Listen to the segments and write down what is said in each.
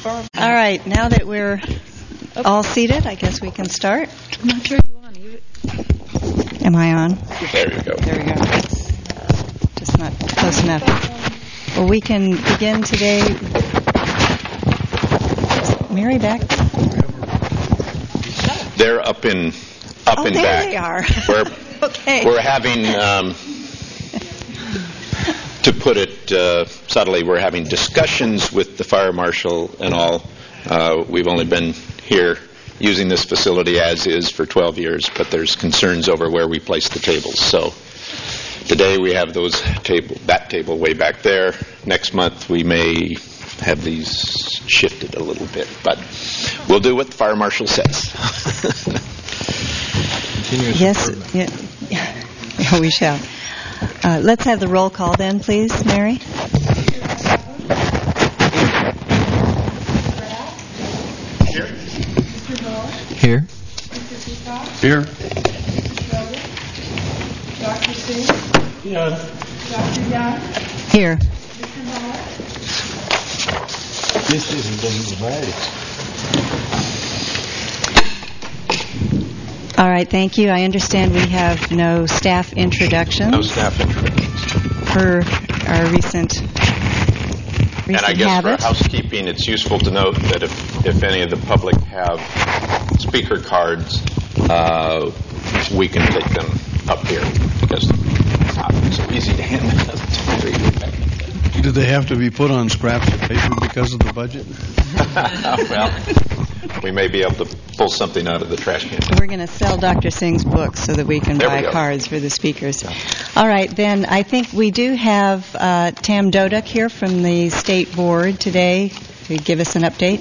All right, now that we're all seated, I guess we can start. I'm not sure you on. Am I on? There you go. There we go. Just not close enough. Well, we can begin today. Is Mary back? They're up and there back. They are. Okay. We're having, to put it subtly, we're having discussions with the fire marshal and all. We've only been here using this facility as is for 12 years, but there's concerns over where we place the tables. So today we have that table way back there. Next month we may have these shifted a little bit, but we'll do what the fire marshal says. Yes, yeah, we shall. Let's have the roll call then, please, Mary. Here. Mr. Moore. Here. Mr. Peacock. Here. Mr. Schroeder. Dr. Singh. Yes. Dr. Young. Here. Mr. Miller. This isn't divided. All right, thank you. I understand we have no staff introductions. No staff introductions. For our recent And I guess habit. for housekeeping, it's useful to note that if any of the public have speaker cards, we can take them up here because it's not so easy to hand them out to read. Do they have to be put on scraps of paper because of the budget? Well, we may be able to pull something out of the trash can. We're going to sell Dr. Singh's books so that we can There we buy go. cards for the speakers. All right, then I think we do have Tam Doduk here from the State Board today to give us an update.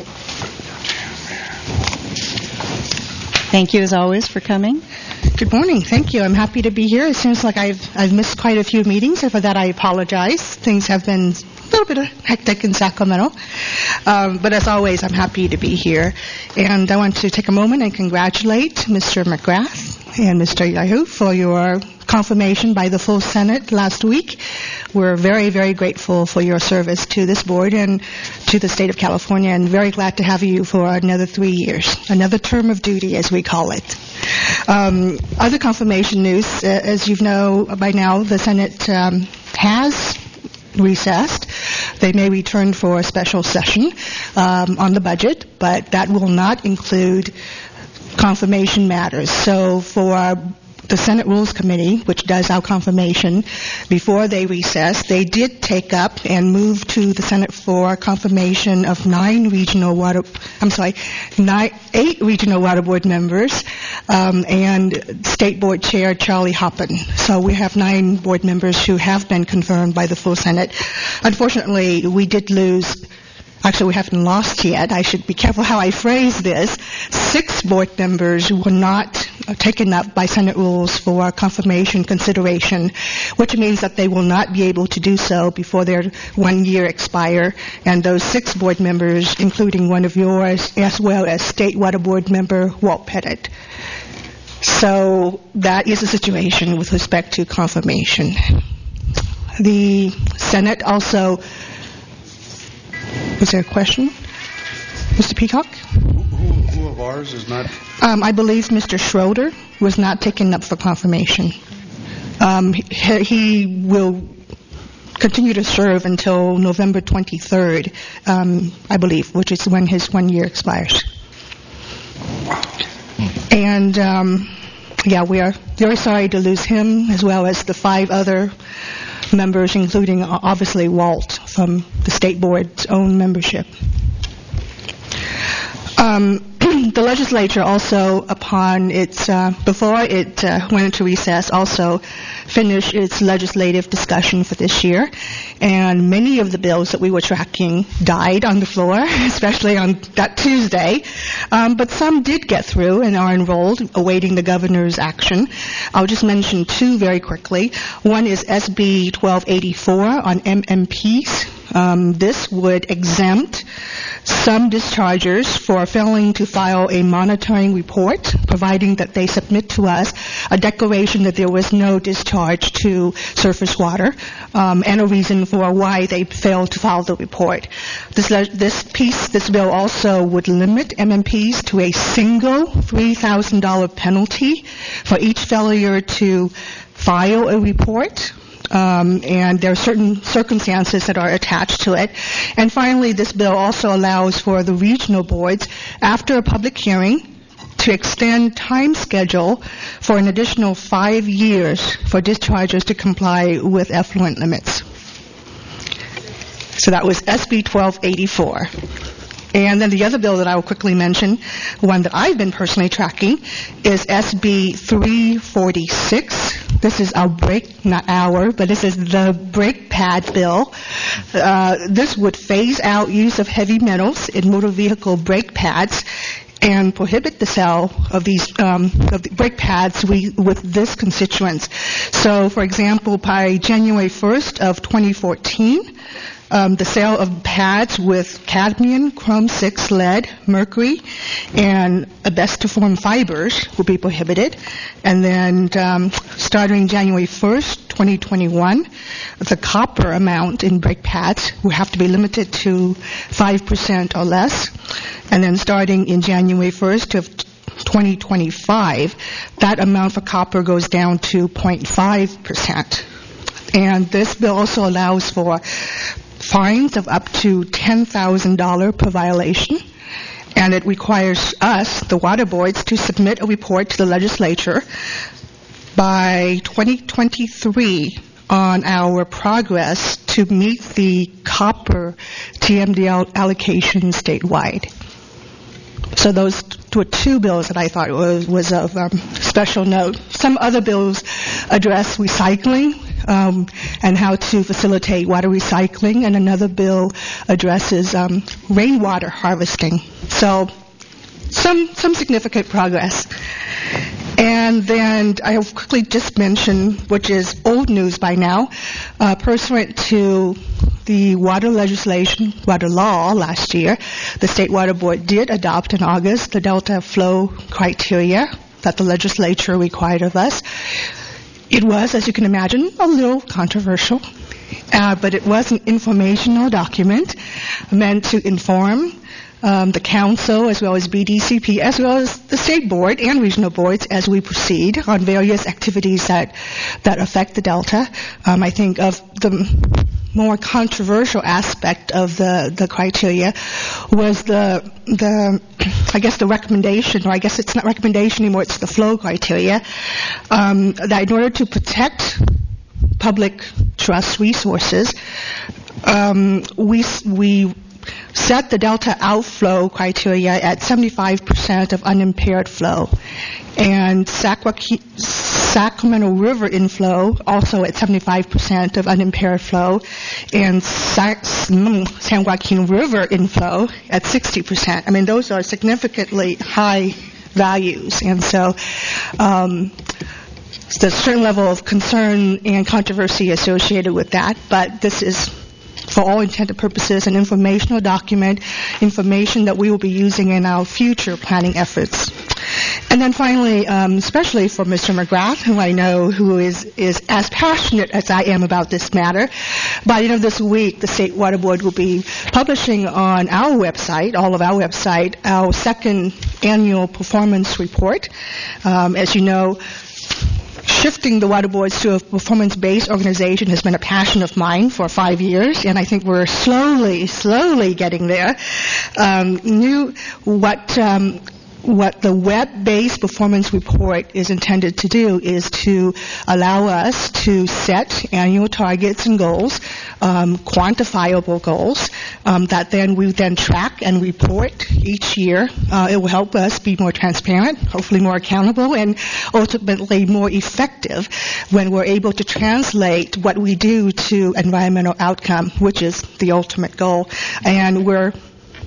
Thank you, as always, for coming. Good morning. Thank you. I'm happy to be here. It seems like I've missed quite a few meetings, and for that I apologize. Things have been a little bit hectic in Sacramento. But as always, I'm happy to be here. And I want to take a moment and congratulate Mr. McGrath and Mr. Yahoo for your confirmation by the full Senate last week. We're very, very grateful for your service to this board and to the state of California, and very glad to have you for another 3 years, another term of duty, as we call it. Other confirmation news, as you know by now, the Senate has recessed. They may return for a special session on the budget, but that will not include confirmation matters. So for the Senate Rules Committee, which does our confirmation, before they recessed, they did take up and move to the Senate for confirmation of 8 regional water board members, and State Board Chair Charlie Hoppen. So we have 9 board members who have been confirmed by the full Senate. Unfortunately, we did lose. Actually, we haven't lost yet. I should be careful how I phrase this. 6 board members were not taken up by Senate rules for confirmation consideration, which means that they will not be able to do so before their 1 year expire. And those 6 board members, including one of yours, as well as State Water Board member Walt Pettit. So that is the situation with respect to confirmation. The Senate also... Was there a question? Mr. Peacock? Who of ours is not? I believe Mr. Schroeder was not taken up for confirmation. He will continue to serve until November 23rd, I believe, which is when his 1 year expires. And, we are very sorry to lose him, as well as the 5 other members, including obviously Walt from the State Board's own membership. The legislature also, upon its before it went into recess, also finished its legislative discussion for this year, and many of the bills that we were tracking died on the floor, especially on that Tuesday. But some did get through and are enrolled, awaiting the governor's action. I'll just mention 2 very quickly. One is SB 1284 on MMPs. This would exempt some dischargers for failing to file a monitoring report, providing that they submit to us a declaration that there was no discharge to surface water, and a reason for why they failed to file the report. This bill also would limit MMPs to a single $3,000 penalty for each failure to file a report. And there are certain circumstances that are attached to it. And finally, this bill also allows for the regional boards, after a public hearing, to extend time schedule for an additional 5 years for dischargers to comply with effluent limits. So that was SB 1284. And then the other bill that I will quickly mention, one that I've been personally tracking, is SB 346. This is our this is the brake pad bill. This would phase out use of heavy metals in motor vehicle brake pads and prohibit the sale of these of the brake pads with this constituents. So, for example, by January 1st of 2014, the sale of pads with cadmium, chrome-6, lead, mercury, and asbestiform fibers will be prohibited. And then starting January 1st, 2021, the copper amount in brake pads will have to be limited to 5% or less. And then starting in January 1st of 2025, that amount for copper goes down to 0.5%. And this bill also allows for fines of up to $10,000 per violation, and it requires us, the water boards, to submit a report to the legislature by 2023 on our progress to meet the copper TMDL allocation statewide. So those were two bills that I thought was of special note. Some other bills address recycling and how to facilitate water recycling, and another bill addresses rainwater harvesting. So some significant progress. And then I'll quickly just mention, which is old news by now, pursuant to the water legislation, water law last year, the State Water Board did adopt in August the Delta flow criteria that the legislature required of us. It was, as you can imagine, a little controversial, but it was an informational document meant to inform the council as well as BDCP as well as the state board and regional boards as we proceed on various activities that affect the Delta. I think of the more controversial aspect of the criteria was the recommendation, or I guess it's not recommendation anymore, it's the flow criteria, that in order to protect public trust resources, we set the Delta outflow criteria at 75% of unimpaired flow, and Sacramento River inflow also at 75% of unimpaired flow, and San Joaquin River inflow at 60%. I mean, those are significantly high values, and so there's a certain level of concern and controversy associated with that, but this is, for all intended purposes, an informational document, information that we will be using in our future planning efforts. And then finally, especially for Mr. McGrath, who I know who is as passionate as I am about this matter, by the end of this week, the State Water Board will be publishing on our website, all of our website, our second annual performance report. As you know, shifting the water boards to a performance-based organization has been a passion of mine for 5 years, and I think we're slowly getting there. What the web-based performance report is intended to do is to allow us to set annual targets and goals, quantifiable goals, that then we then track and report each year. It will help us be more transparent, hopefully more accountable, and ultimately more effective when we're able to translate what we do to environmental outcome, which is the ultimate goal. And we're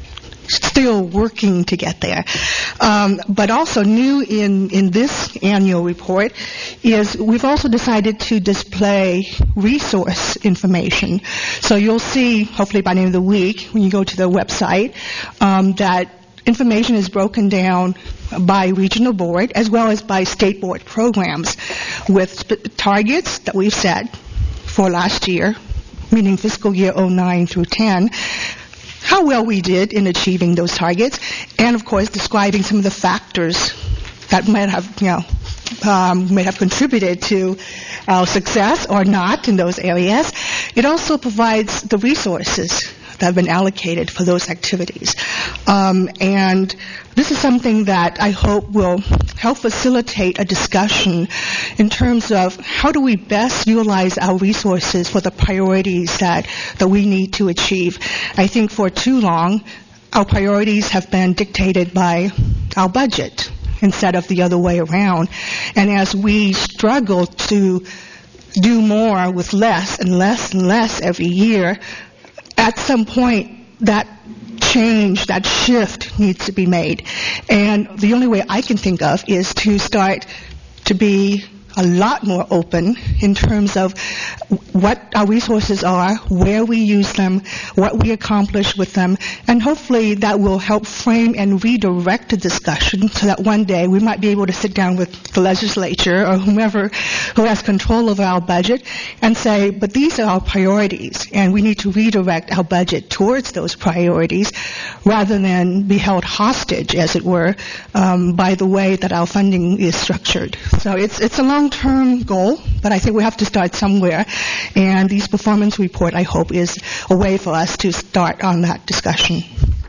still working to get there. But also new in this annual report is we've also decided to display resource information. So you'll see, hopefully by the end of the week, when you go to the website, that information is broken down by regional board as well as by state board programs with targets that we've set for last year, meaning fiscal year 09 through 10, how well we did in achieving those targets, and of course describing some of the factors that might have contributed to our success or not in those areas. It also provides the resources that have been allocated for those activities. And this is something that I hope will help facilitate a discussion in terms of how do we best utilize our resources for the priorities that we need to achieve. I think for too long, our priorities have been dictated by our budget instead of the other way around. And as we struggle to do more with less and less and less every year, at some point, that change, that shift needs to be made. And the only way I can think of is to start to be a lot more open in terms of what our resources are, where we use them, what we accomplish with them, and hopefully that will help frame and redirect the discussion so that one day we might be able to sit down with the legislature or whomever who has control of our budget and say, but these are our priorities, and we need to redirect our budget towards those priorities rather than be held hostage, as it were, by the way that our funding is structured. So it's a long-term goal, but I think we have to start somewhere. And these performance report, I hope, is a way for us to start on that discussion.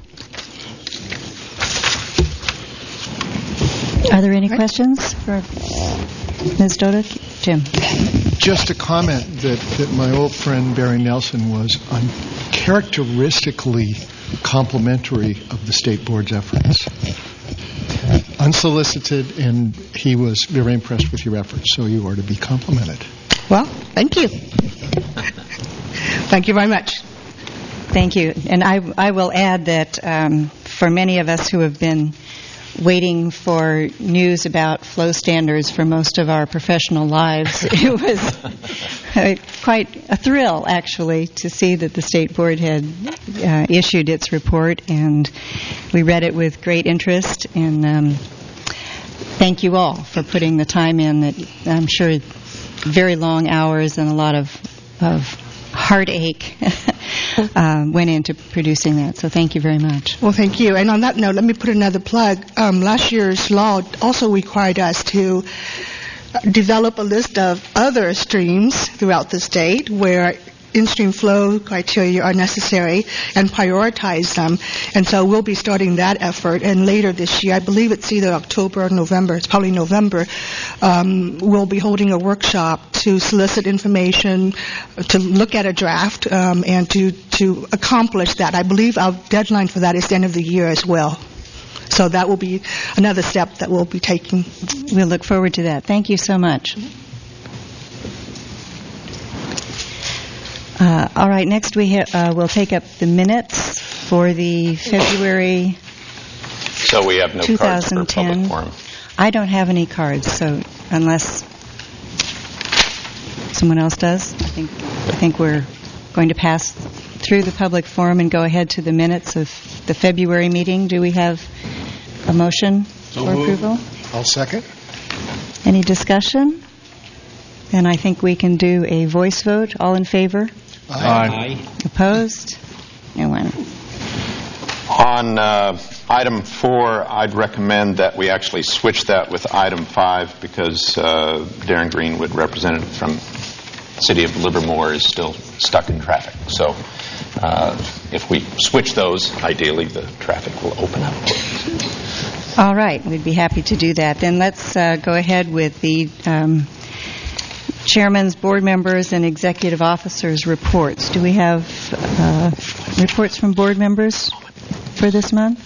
Are there any questions for Ms. Doda? Jim. Just a comment that my old friend Barry Nelson was uncharacteristically complimentary of the State Board's efforts. Unsolicited, and he was very impressed with your efforts, so you are to be complimented. Well, thank you. Thank you very much. Thank you. And I will add that for many of us who have been waiting for news about flow standards for most of our professional lives, it was quite a thrill, actually, to see that the State Board had issued its report, and we read it with great interest. And thank you all for putting the time in. That I'm sure very long hours and a lot of heartache went into producing that. So thank you very much. Well, thank you. And on that note, let me put another plug. Last year's law also required us to develop a list of other streams throughout the state where in-stream flow criteria are necessary and prioritize them. And so we'll be starting that effort. And later this year, I believe it's either October or November, it's probably November, we'll be holding a workshop to solicit information, to look at a draft, and to accomplish that. I believe our deadline for that is the end of the year as well. So that will be another step that we'll be taking. We'll look forward to that. Thank you so much. All right, next we'll take up the minutes for the February 2010. So we have no cards for public forum. I don't have any cards, so unless someone else does, I think we're going to pass through the public forum and go ahead to the minutes of the February meeting. Do we have a motion for approval? I'll second. Any discussion? Then I think we can do a voice vote. All in favor? Aye. Opposed? No one. On item 4, I'd recommend that we actually switch that with item 5 because Darren Greenwood, representative from the City of Livermore, is still stuck in traffic. So if we switch those, ideally the traffic will open up. All right. We'd be happy to do that. Then let's go ahead with the Chairman's, board members, and executive officers' reports. Do we have reports from board members for this month?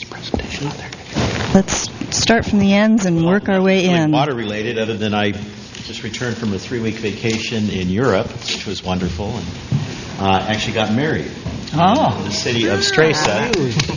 Let's start from the ends and work our way in. Water related, other than I just returned from a 3-week vacation in Europe, which was wonderful, and actually got married the city of Stresa.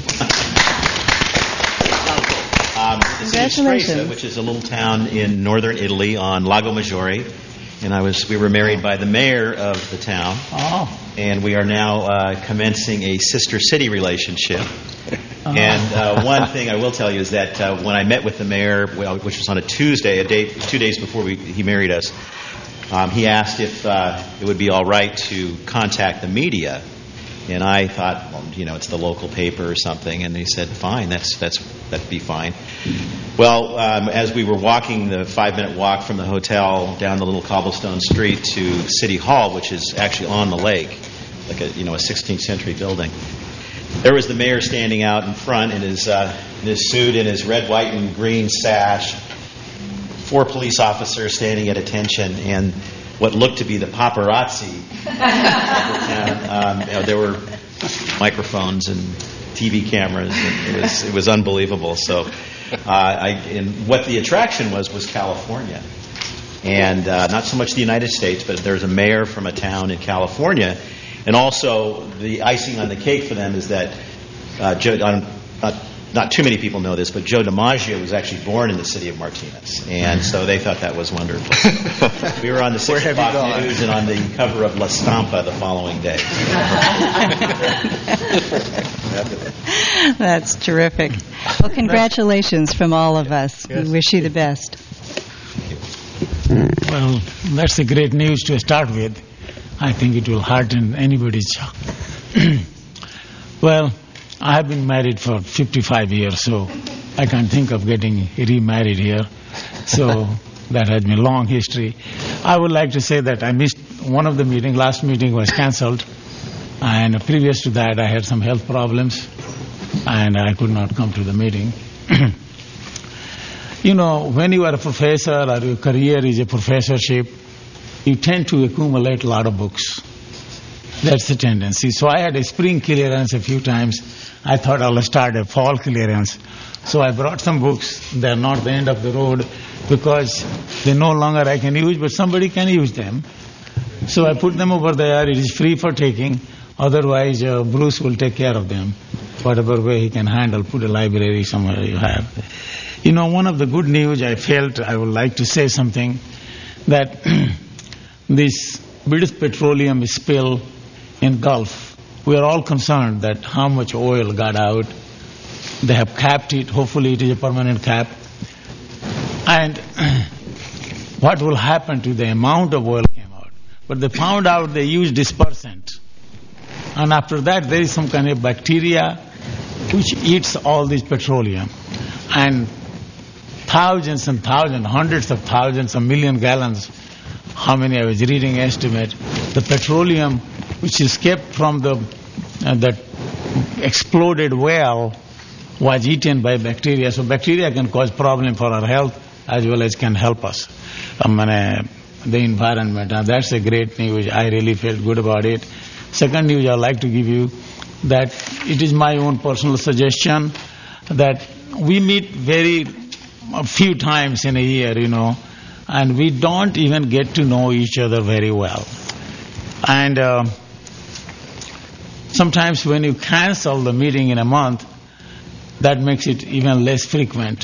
The city of Stresa, which is a little town in northern Italy on Lago Maggiore, and we were married by the mayor of the town, and we are now commencing a sister city relationship. And one thing I will tell you is that when I met with the mayor, which was on a Tuesday, 2 days before he married us, he asked if it would be all right to contact the media. And I thought, well, it's the local paper or something. And he said, fine, that'd be fine. Well, as we were walking the 5-minute walk from the hotel down the little cobblestone street to City Hall, which is actually on the lake, like a 16th century building, there was the mayor standing out in front in his suit, in his red, white, and green sash, 4 police officers standing at attention, and what looked to be the paparazzi of the town. There were microphones and TV cameras. It was unbelievable. So, and what the attraction was California, and not so much the United States, but there's a mayor from a town in California. And also, the icing on the cake for them is that not too many people know this, but Joe DiMaggio was actually born in the city of Martinez, and so they thought that was wonderful. We were on the 6 o'clock news and on the cover of La Stampa the following day. That's terrific. Well, congratulations from all of us. Yes. We wish you the best. Well, that's a great news to start with. I think it will hearten anybody's. Well, I have been married for 55 years, so I can't think of getting remarried here. So that has been a long history. I would like to say that I missed one of the meetings. Last meeting was cancelled. And previous to that, I had some health problems, and I could not come to the meeting. When you are a professor or your career is a professorship, you tend to accumulate a lot of books. That's the tendency. So I had a spring clearance a few times. I thought I'll start a fall clearance. So I brought some books. They're not the end of the road because they no longer I can use, but somebody can use them. So I put them over there. It is free for taking. Otherwise, Bruce will take care of them. Whatever way he can handle, put a library somewhere you have. One of the good news I felt I would like to say something, that this British petroleum spill in Gulf, we are all concerned that how much oil got out. They have capped it. Hopefully it is a permanent cap. And what will happen to the amount of oil came out? But they found out they used dispersant. And after that there is some kind of bacteria which eats all this petroleum. And thousands and thousands, hundreds of thousands, a million gallons, how many I was reading estimate, the petroleum which is kept from the exploded well was eaten by bacteria. So bacteria can cause problem for our health as well as can help us, the environment. And that's a great news. I really felt good about it. Second news I'd like to give you, that it is my own personal suggestion that we meet a few times in a year, and we don't even get to know each other very well. And sometimes when you cancel the meeting in a month, that makes it even less frequent.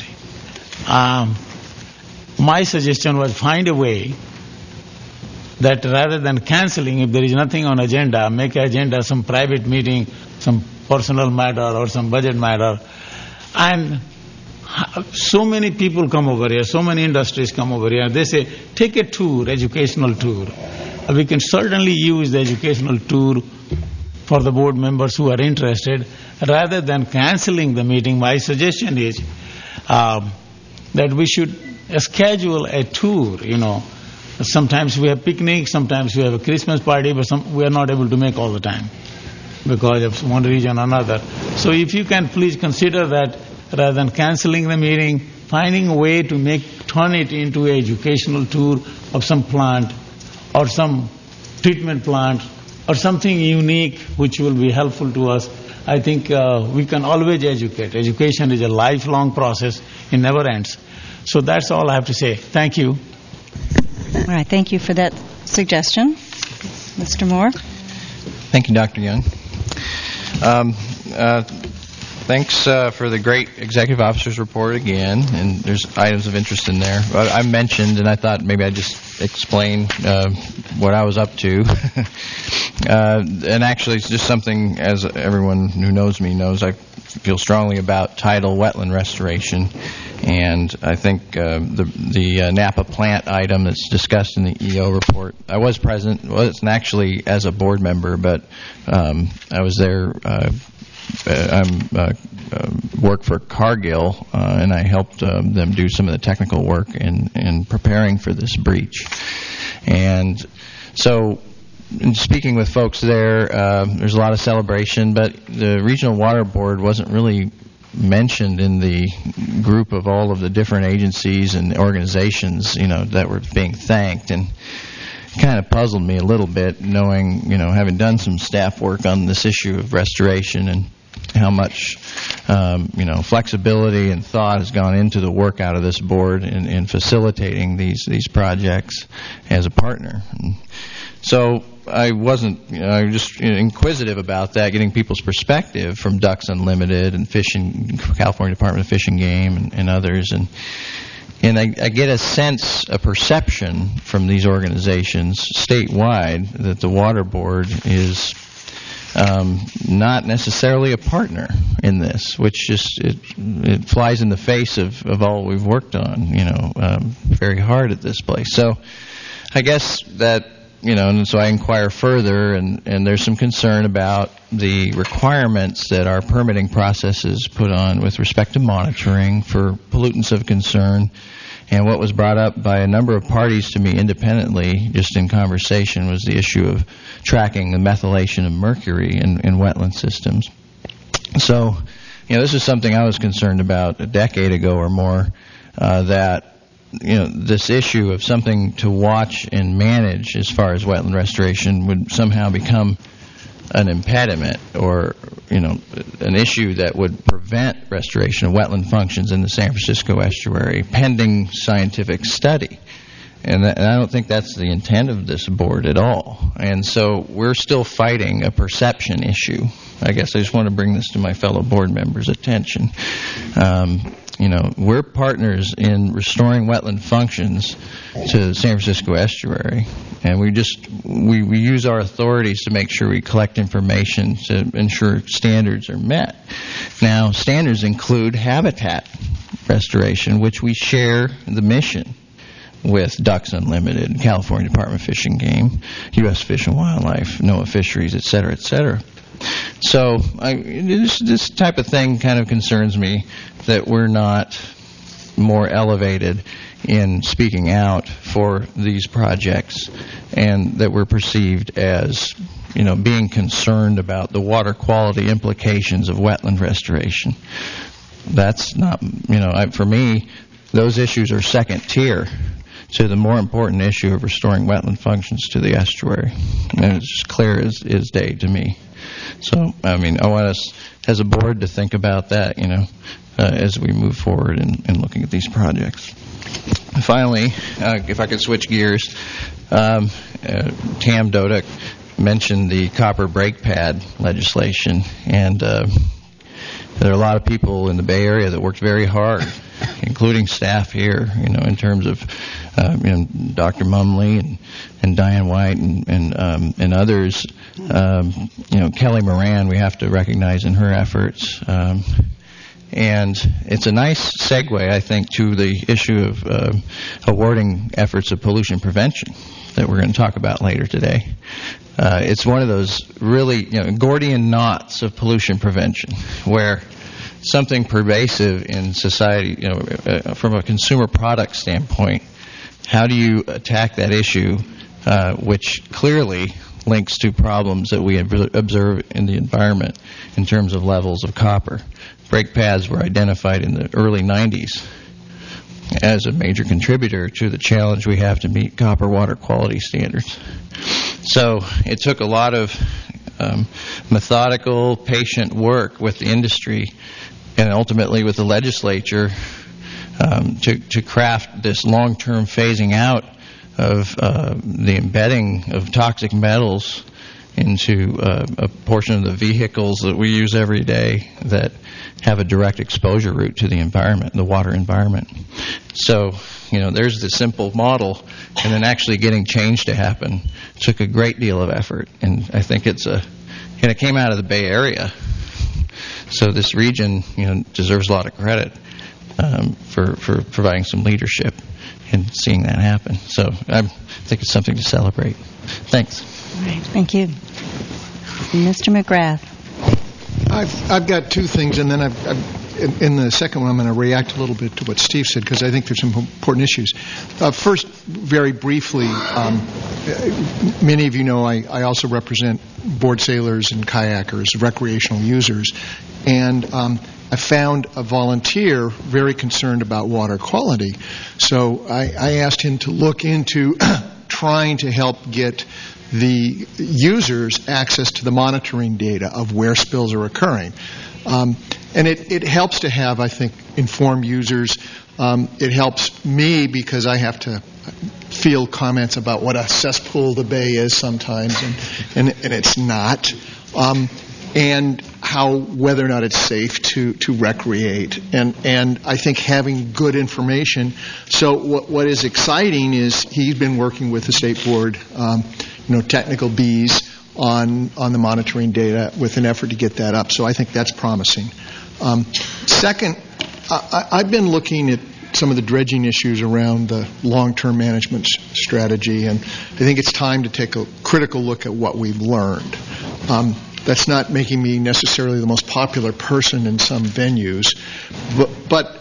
My suggestion was find a way that rather than canceling, if there is nothing on agenda, make agenda some private meeting, some personal matter or some budget matter. And so many people come over here, so many industries come over here. They say, take a tour, educational tour. We can certainly use the educational tour for the board members who are interested. Rather than canceling the meeting, my suggestion is that we should schedule a tour, Sometimes we have picnics, sometimes we have a Christmas party, but we are not able to make all the time because of one reason or another. So if you can please consider that rather than canceling the meeting, finding a way to turn it into an educational tour of some plant or some treatment plant or something unique which will be helpful to us. I think we can always educate. Education is a lifelong process. It never ends. So that's all I have to say. Thank you. All right. Thank you for that suggestion. Mr. Moore? Thank you, Dr. Young. Thanks for the great executive officer's report again, and there's items of interest in there. I mentioned, and I thought maybe I'd just explain what I was up to. And actually, it's just something, as everyone who knows me knows, I feel strongly about tidal wetland restoration. And I think the Napa plant item that's discussed in the EO report, I was present, wasn't actually as a board member, but I was there. Work for Cargill, and I helped them do some of the technical work in preparing for this breach. And so, in speaking with folks there, there's a lot of celebration, but the Regional Water Board wasn't really mentioned in the group of all of the different agencies and organizations, that were being thanked. And it kind of puzzled me a little bit, knowing, having done some staff work on this issue of restoration and how much, flexibility and thought has gone into the work out of this board in facilitating these projects as a partner. And so I was just inquisitive about that, getting people's perspective from Ducks Unlimited and Fishing, California Department of Fish and Game and others. And I get a perception from these organizations statewide that the Water Board is not necessarily a partner in this, which just it flies in the face of all we've worked on, very hard at this place. So I guess that, and so I inquire further, and there's some concern about the requirements that our permitting processes put on with respect to monitoring for pollutants of concern. And what was brought up by a number of parties to me independently, just in conversation, was the issue of tracking the methylation of mercury in wetland systems. So, this is something I was concerned about a decade ago or more, that, this issue of something to watch and manage as far as wetland restoration would somehow become an impediment or, an issue that would prevent restoration of wetland functions in the San Francisco estuary pending scientific study. And I don't think that's the intent of this board at all. And so we're still fighting a perception issue. I guess I just want to bring this to my fellow board members' attention. We're partners in restoring wetland functions to the San Francisco estuary, and we use our authorities to make sure we collect information to ensure standards are met. Now, standards include habitat restoration, which we share the mission with Ducks Unlimited, California Department of Fish and Game, U.S. Fish and Wildlife, NOAA Fisheries, et cetera, et cetera. So this type of thing kind of concerns me, that we're not more elevated in speaking out for these projects, and that we're perceived as, being concerned about the water quality implications of wetland restoration. That's not, for me, those issues are second tier to the more important issue of restoring wetland functions to the estuary. And it's just clear as day to me. So, I want us as a board to think about that, as we move forward in looking at these projects. Finally, if I could switch gears, Tam Dodek mentioned the copper brake pad legislation, and there are a lot of people in the Bay Area that worked very hard, including staff here, in terms of Dr. Mumley and Diane White and others. Kelly Moran, we have to recognize in her efforts. And it's a nice segue, I think, to the issue of awarding efforts of pollution prevention that we're going to talk about later today. It's one of those really, Gordian knots of pollution prevention, where something pervasive in society, from a consumer product standpoint, how do you attack that issue, which clearly links to problems that we observe in the environment in terms of levels of copper. Brake pads were identified in the early 90s as a major contributor to the challenge we have to meet copper water quality standards. So it took a lot of methodical, patient work with the industry and ultimately with the legislature to craft this long-term phasing out of the embedding of toxic metals into a portion of the vehicles that we use every day that have a direct exposure route to the environment, the water environment. So, there's the simple model, and then actually getting change to happen took a great deal of effort. And I think it came out of the Bay Area. So this region, deserves a lot of credit for providing some leadership and seeing that happen. So I think it's something to celebrate. Thanks. All right, thank you. Mr. McGrath. I've got two things, and then in the second one I'm going to react a little bit to what Steve said because I think there's some important issues. First, very briefly, many of you know I also represent board sailors and kayakers, recreational users, and I found a volunteer very concerned about water quality. So I asked him to look into trying to help get the users access to the monitoring data of where spills are occurring. And it helps to have, I think, informed users. It helps me because I have to field comments about what a cesspool the bay is sometimes, and it's not. And whether or not it's safe to recreate. And I think having good information. So what is exciting is he's been working with the state board, technical Bs on the monitoring data with an effort to get that up. So I think that's promising. Second, I've been looking at some of the dredging issues around the long-term management strategy, and I think it's time to take a critical look at what we've learned. That's not making me necessarily the most popular person in some venues, but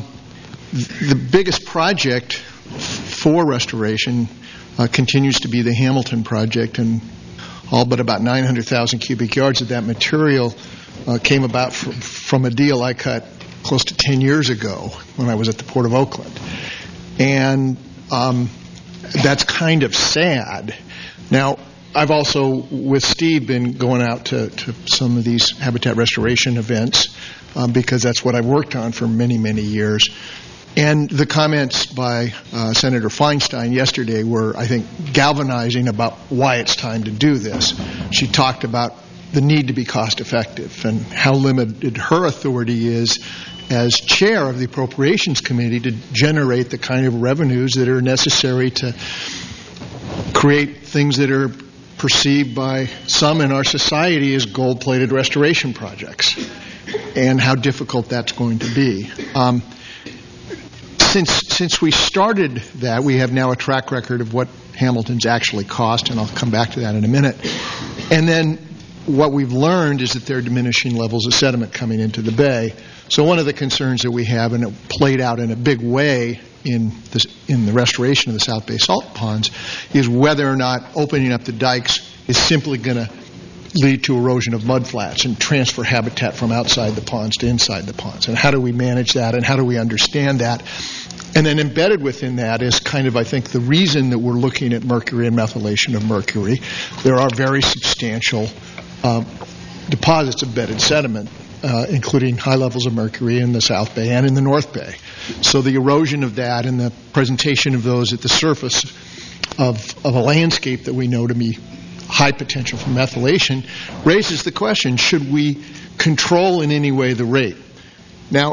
the biggest project for restoration continues to be the Hamilton project, and all but about 900,000 cubic yards of that material came about from a deal I cut close to 10 years ago when I was at the Port of Oakland. And that's kind of sad. Now, I've also, with Steve, been going out to some of these habitat restoration events because that's what I've worked on for many, many years. And the comments by Senator Feinstein yesterday were, I think, galvanizing about why it's time to do this. She talked about the need to be cost effective and how limited her authority is as chair of the Appropriations Committee to generate the kind of revenues that are necessary to create things that are perceived by some in our society as gold-plated restoration projects, and how difficult that's going to be. Since we started that, we have now a track record of what Hamilton's actually cost, and I'll come back to that in a minute. And then what we've learned is that there are diminishing levels of sediment coming into the bay. So one of the concerns that we have, and it played out in a big way in the restoration of the South Bay salt ponds, is whether or not opening up the dikes is simply going to lead to erosion of mudflats and transfer habitat from outside the ponds to inside the ponds. And how do we manage that, and how do we understand that? And then embedded within that is kind of, I think, the reason that we're looking at mercury and methylation of mercury. There are very substantial deposits of bedded sediment, including high levels of mercury in the South Bay and in the North Bay. So the erosion of that and the presentation of those at the surface of a landscape that we know to be high potential for methylation raises the question, should we control in any way the rate? Now,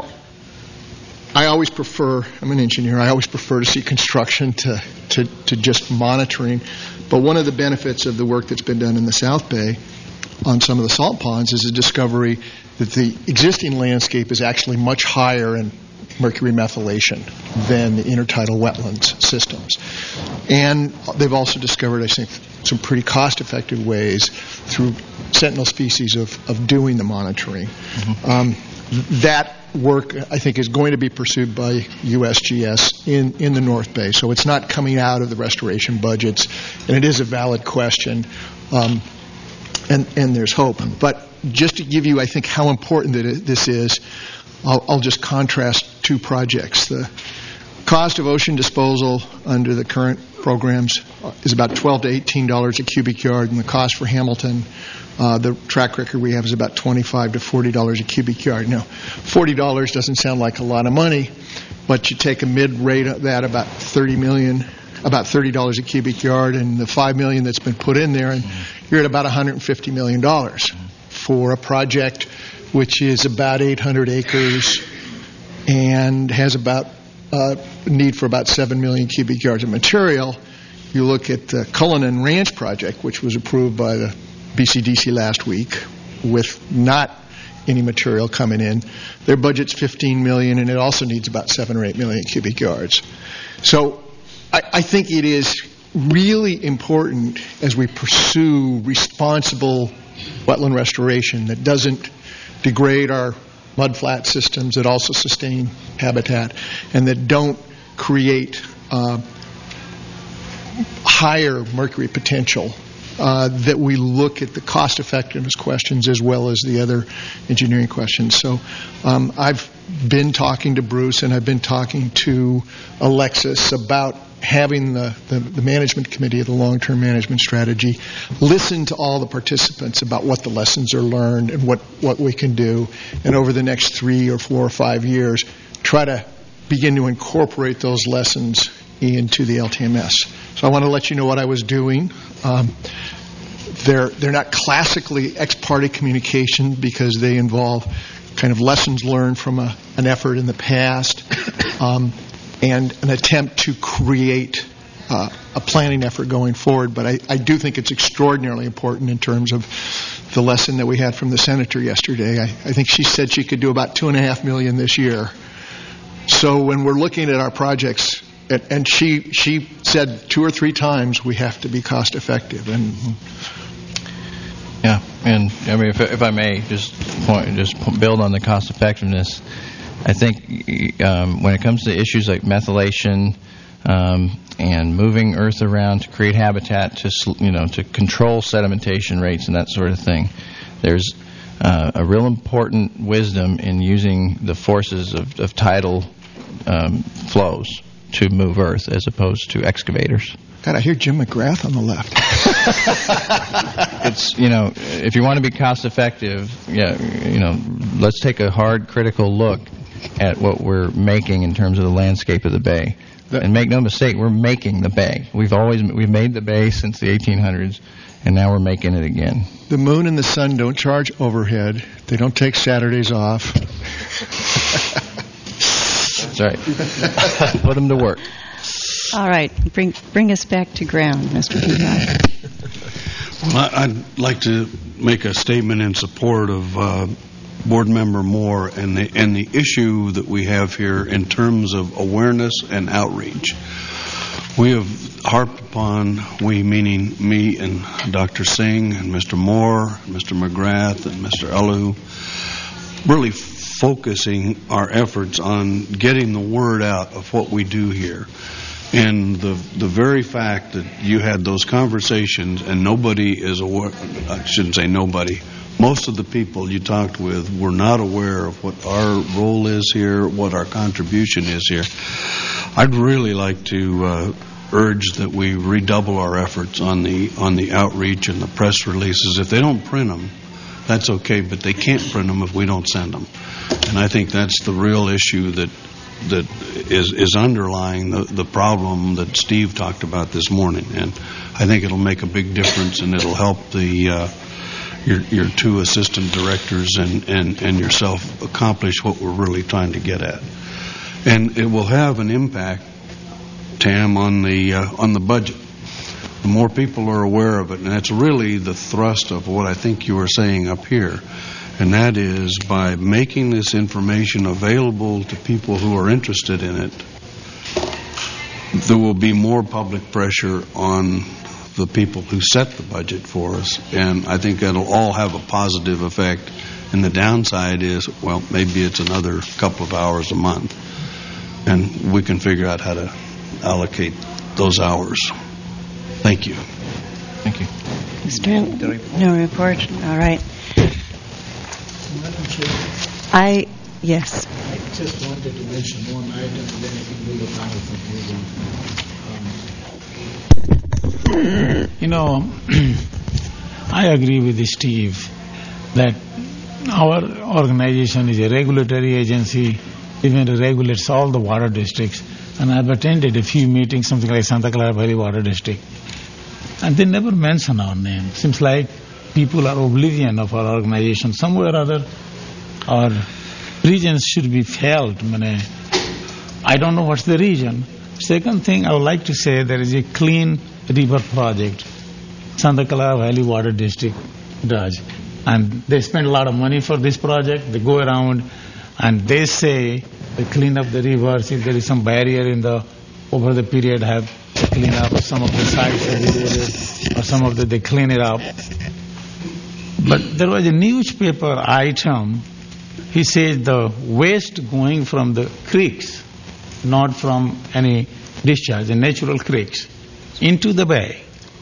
I always prefer, I'm an engineer, I always prefer to see construction to just monitoring. But one of the benefits of the work that's been done in the South Bay on some of the salt ponds is a discovery that the existing landscape is actually much higher in mercury methylation than the intertidal wetlands systems. And they've also discovered, I think, some pretty cost-effective ways through sentinel species of doing the monitoring. Mm-hmm. That work, I think, is going to be pursued by USGS in the North Bay. So it's not coming out of the restoration budgets, and it is a valid question, and there's hope. But just to give you, I think, how important this is, I'll just contrast two projects. The cost of ocean disposal under the current programs is about $12 to $18 a cubic yard, and the cost for Hamilton, the track record we have, is about $25 to $40 a cubic yard. Now, $40 doesn't sound like a lot of money, but you take a mid-rate of that, about $30 a cubic yard, and the $5 million that's been put in there, and you're at about $150 million for a project which is about 800 acres and has about need for about 7 million cubic yards of material. You look at the Cullinan Ranch project, which was approved by the BCDC last week with not any material coming in. Their budget's $15 million, and it also needs about 7 or 8 million cubic yards. So I think it is really important as we pursue responsible wetland restoration that doesn't degrade our mudflat systems, that also sustain habitat, and that don't create higher mercury potential, that we look at the cost effectiveness questions as well as the other engineering questions. So I've been talking to Bruce and I've been talking to Alexis about having the management committee of the long-term management strategy listen to all the participants about what the lessons are learned and what we can do, and over the next 3 or 4 or 5 years try to begin to incorporate those lessons into the LTMS. So I want to let you know what I was doing. They're not classically ex parte communication because they involve kind of lessons learned from an effort in the past and an attempt to create a planning effort going forward. But I do think it's extraordinarily important in terms of the lesson that we had from the senator yesterday. I think she said she could do about $2.5 million this year. So when we're looking at our projects, and she said 2 or 3 times we have to be cost effective. And yeah, and I mean, if I may just build on the cost effectiveness, I think when it comes to issues like methylation and moving earth around to create habitat, to control sedimentation rates and that sort of thing, there's a real important wisdom in using the forces of tidal flows to move earth as opposed to excavators. God, I hear Jim McGrath on the left. It's, if you want to be cost effective, let's take a hard critical look at what we're making in terms of the landscape of the bay. And make no mistake, we're making the bay. We've made the bay since the 1800s, and now we're making it again. The moon and the sun don't charge overhead. They don't take Saturdays off. That's right. Put them to work. All right. Bring us back to ground, Mr. Peacock. Well, I'd like to make a statement in support of Board Member Moore and the issue that we have here in terms of awareness and outreach. We have harped upon, we meaning me and Dr. Singh and Mr. Moore, Mr. McGrath and Mr. Elu, really focusing our efforts on getting the word out of what we do here. And the very fact that you had those conversations and nobody is aware, I shouldn't say nobody, most of the people you talked with were not aware of what our role is here, what our contribution is here. I'd really like to urge that we redouble our efforts on the outreach and the press releases. If they don't print them, that's okay, but they can't print them if we don't send them. And I think that's the real issue that is underlying the problem that Steve talked about this morning. And I think it'll make a big difference, and it'll help your 2 assistant directors and yourself accomplish what we're really trying to get at. And it will have an impact, Tam, on the budget. The more people are aware of it, and that's really the thrust of what I think you were saying up here, and that is by making this information available to people who are interested in it, there will be more public pressure on the people who set the budget for us, and I think that'll all have a positive effect. And the downside is, well, maybe it's another couple of hours a month, and we can figure out how to allocate those hours. Thank you. Thank you. No report. All right. Yes. I just wanted to mention one item, and then I can move about I agree with Steve that our organization is a regulatory agency. It regulates all the water districts. And I've attended a few meetings, something like Santa Clara Valley Water District. and they never mention our name. Seems like people are oblivion of our organization. Somewhere or other, our regions should be felt. I don't know what's the region. Second thing I would like to say, there is a clean river project, Sandakala Valley Water District does. And they spend a lot of money for this project. They go around and they say they clean up the rivers. If there is some barrier over the period, have to clean up some of the sites or some of they clean it up. But there was a newspaper item. He says the waste going from the creeks, not from any discharge, the natural creeks, into the bay.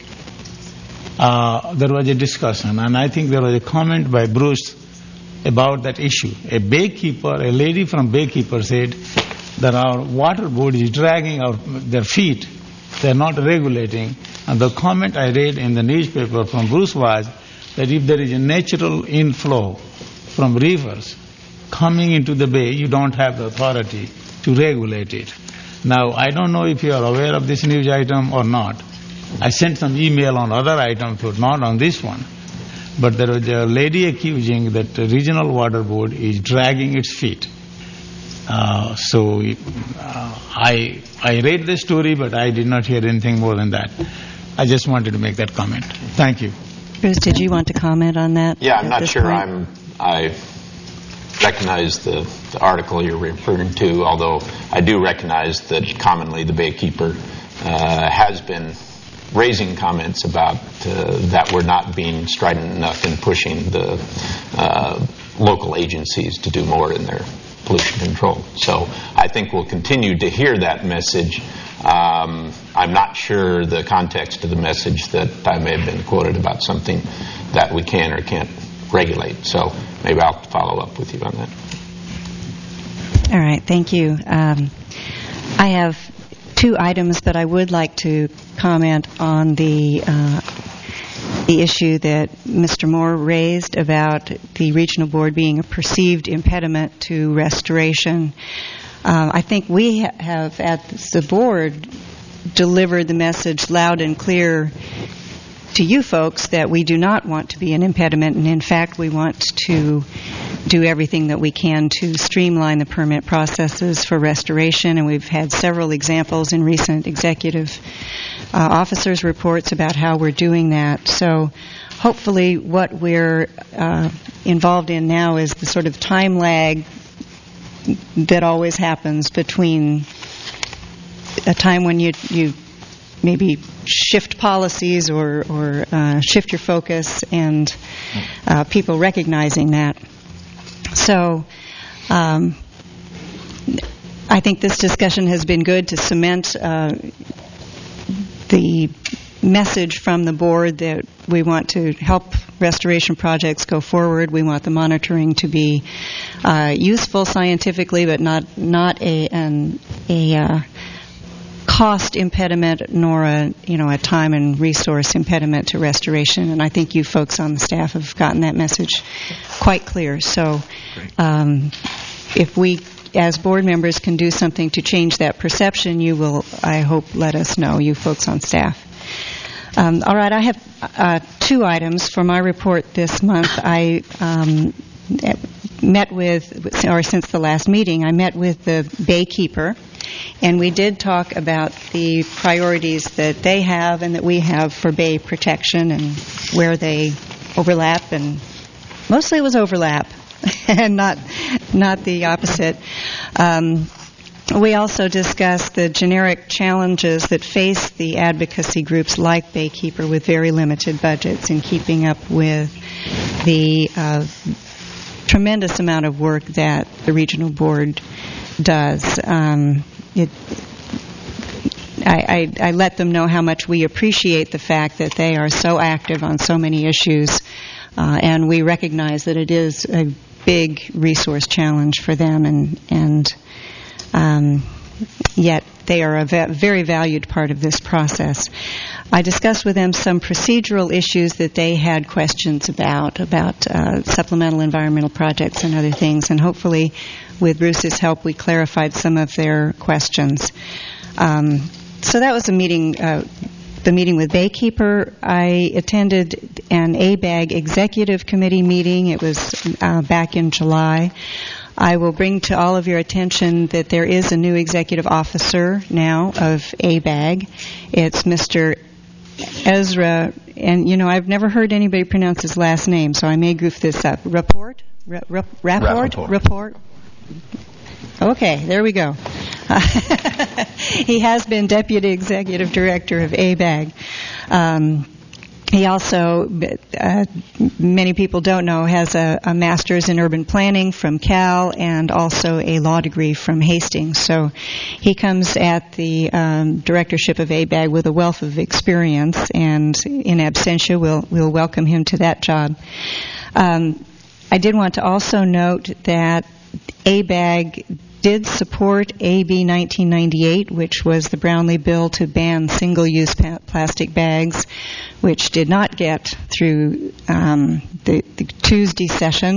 There was a discussion, and I think there was a comment by Bruce about that issue. A lady from Baykeeper said that our water board is dragging their feet. They're not regulating. And the comment I read in the newspaper from Bruce was that if there is a natural inflow from rivers coming into the bay, you don't have the authority to regulate it. Now, I don't know if you are aware of this news item or not. I sent some email on other items, but not on this one. But there was a lady accusing that the regional water board is dragging its feet. I read the story, but I did not hear anything more than that. I just wanted to make that comment. Thank you. Bruce, did you want to comment on that? Yeah, I'm not sure point? I recognize the article you're referring to, although I do recognize that commonly the Baykeeper has been raising comments about that we're not being strident enough in pushing the local agencies to do more in their pollution control. So I think we'll continue to hear that message. I'm not sure the context of the message that I may have been quoted about something that we can or can't regulate. So maybe I'll follow up with you on that. All right, thank you. I have two items, but I would like to comment on the issue that Mr. Moore raised about the regional board being a perceived impediment to restoration. I think we have, at the board, delivered the message loud and clear to you folks that we do not want to be an impediment, and in fact we want to do everything that we can to streamline the permit processes for restoration, and we've had several examples in recent executive officers' reports about how we're doing that. So hopefully what we're involved in now is the sort of time lag that always happens between a time when you maybe shift policies or shift your focus and people recognizing that. So I think this discussion has been good to cement the message from the board that we want to help restoration projects go forward. We want the monitoring to be useful scientifically, but not a cost impediment nor a time and resource impediment to restoration. And I think you folks on the staff have gotten that message quite clear. So if we as board members can do something to change that perception, you will, I hope, let us know, you folks on staff. All right, I have two items for my report this month. I met with, or since the last meeting, I met with the Baykeeper, and we did talk about the priorities that they have and that we have for bay protection and where they overlap, and mostly it was overlap and not the opposite. We also discussed the generic challenges that face the advocacy groups like Baykeeper with very limited budgets in keeping up with the tremendous amount of work that the regional board does. I let them know how much we appreciate the fact that they are so active on so many issues, and we recognize that it is a big resource challenge for them, and yet they are a very valued part of this process. I discussed with them some procedural issues that they had questions about supplemental environmental projects and other things, and hopefully with Bruce's help we clarified some of their questions. So that was a meeting the meeting with Baykeeper. I attended an ABAG Executive Committee meeting. It was back in July. I will bring to all of your attention that there is a new executive officer now of ABAG. It's Mr. Ezra, and I've never heard anybody pronounce his last name, so I may goof this up. Rapport? Okay, there we go. He has been Deputy Executive Director of ABAG. He also, many people don't know, has a master's in urban planning from Cal and also a law degree from Hastings. So he comes at the directorship of ABAG with a wealth of experience, and in absentia, we'll welcome him to that job. I did want to also note that ABAG did support AB 1998, which was the Brownlee bill to ban single-use plastic bags, which did not get through the Tuesday session.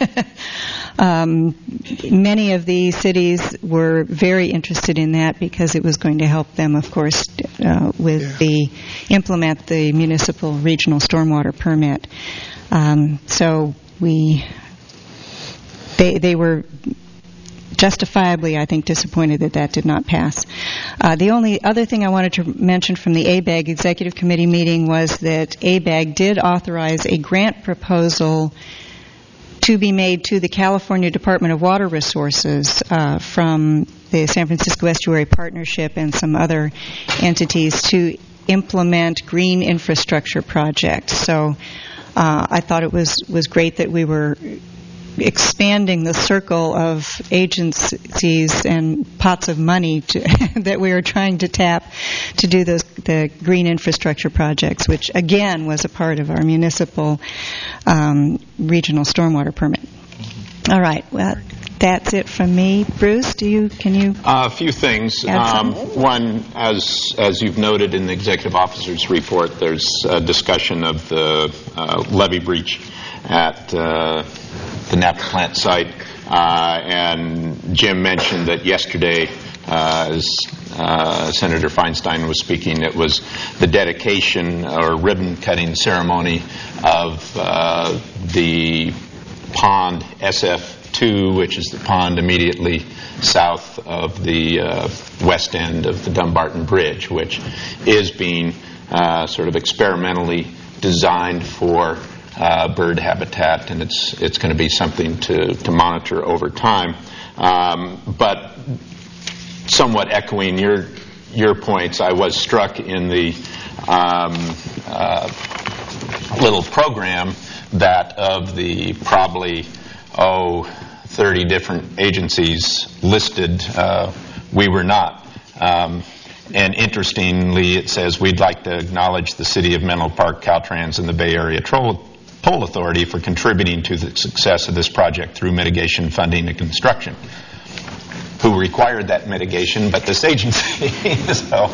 Many of the cities were very interested in that because it was going to help them, of course, implement the municipal regional stormwater permit. So they were justifiably, I think, disappointed that did not pass. The only other thing I wanted to mention from the ABAG Executive Committee meeting was that ABAG did authorize a grant proposal to be made to the California Department of Water Resources from the San Francisco Estuary Partnership and some other entities to implement green infrastructure projects. So I thought it was great that we were expanding the circle of agencies and pots of money that we were trying to tap to do the green infrastructure projects, which again was a part of our municipal regional stormwater permit. All right, well, that's it from me. Bruce, can you? A few things. One, as you've noted in the executive officer's report, there's a discussion of the levee breach at the Napa plant site, and Jim mentioned that yesterday, as Senator Feinstein was speaking, it was the dedication or ribbon-cutting ceremony of the pond SF2, which is the pond immediately south of the west end of the Dumbarton Bridge, which is being sort of experimentally designed for bird habitat, and it's going to be something to monitor over time. But somewhat echoing your points, I was struck in the little program that of the probably 30 different agencies listed, we were not. And interestingly, it says, we'd like to acknowledge the City of Menlo Park, Caltrans, and the Bay Area Toll Authority for contributing to the success of this project through mitigation funding and construction. Who required that mitigation but this agency? So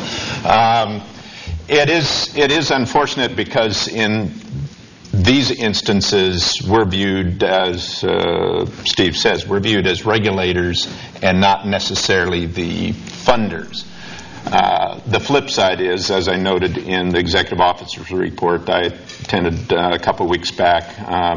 it is unfortunate because in these instances we're viewed as, Steve says, we're viewed as regulators and not necessarily the funders. The flip side is, as I noted in the executive officer's report, I attended a couple weeks back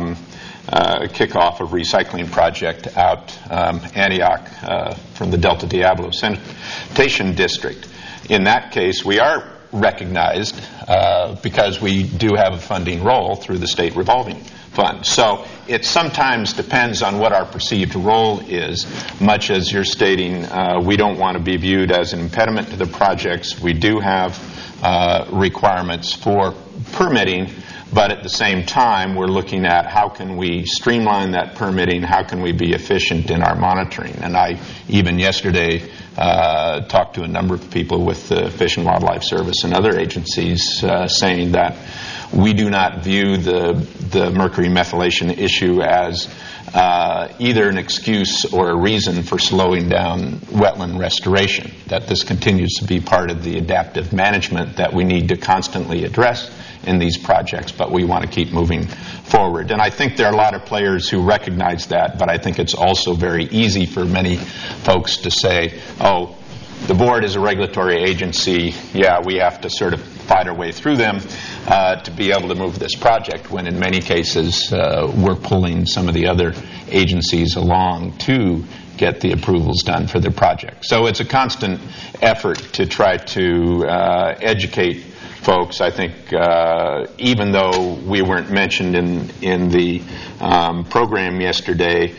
a kickoff of recycling project out Antioch from the Delta Diablo Sanitation District. In that case, we are recognized because we do have a funding role through the state revolving fund. So it sometimes depends on what our perceived role is, much as you're stating we don't want to be viewed as an impediment to the projects. We do have requirements for permitting, but at the same time we're looking at how can we streamline that permitting, how can we be efficient in our monitoring. And I even yesterday talked to a number of people with the Fish and Wildlife Service and other agencies saying that we do not view the mercury methylation issue as either an excuse or a reason for slowing down wetland restoration, that this continues to be part of the adaptive management that we need to constantly address in these projects, but we want to keep moving forward. And I think there are a lot of players who recognize that, but I think it's also very easy for many folks to say, oh, the board is a regulatory agency, yeah, we have to sort of fight our way through them to be able to move this project, when in many cases we're pulling some of the other agencies along to get the approvals done for their project. So it's a constant effort to try to educate folks. I think even though we weren't mentioned in the program yesterday,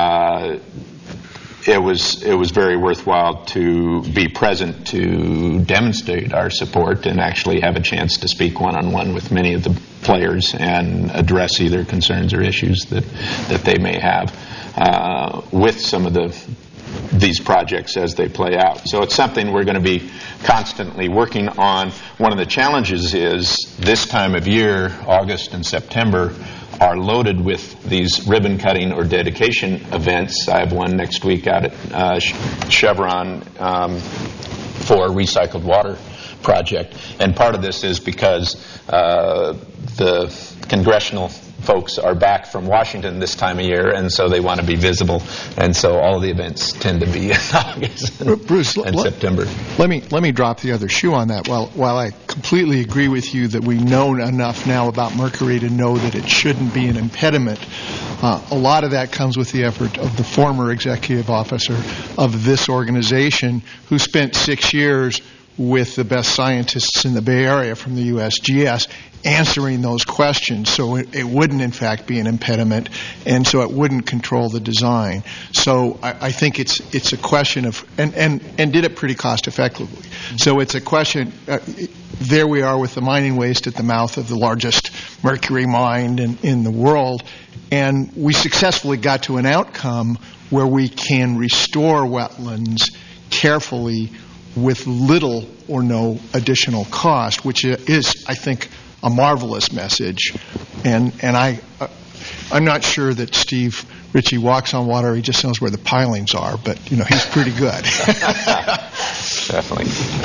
it was very worthwhile to be present to demonstrate our support and actually have a chance to speak one-on-one with many of the players and address either concerns or issues that they may have with some of these projects as they play out. So it's something we're going to be constantly working on. One of the challenges is this time of year, August and September, are loaded with these ribbon cutting or dedication events. I have one next week out at Chevron for a recycled water project. And part of this is because the congressional folks are back from Washington this time of year, and so they want to be visible. And so all the events tend to be in August and September. Let me drop the other shoe on that. While I completely agree with you that we know enough now about mercury to know that it shouldn't be an impediment, a lot of that comes with the effort of the former executive officer of this organization, who spent 6 years with the best scientists in the Bay Area from the USGS answering those questions, so it wouldn't in fact be an impediment, and so it wouldn't control the design. So I think it's a question of, and did it pretty cost effectively. So it's a question, there we are with the mining waste at the mouth of the largest mercury mine in the world, and we successfully got to an outcome where we can restore wetlands carefully with little or no additional cost, which is, I think, a marvelous message. And I'm not sure that Steve Ritchie walks on water. He just knows where the pilings are, but he's pretty good. Definitely.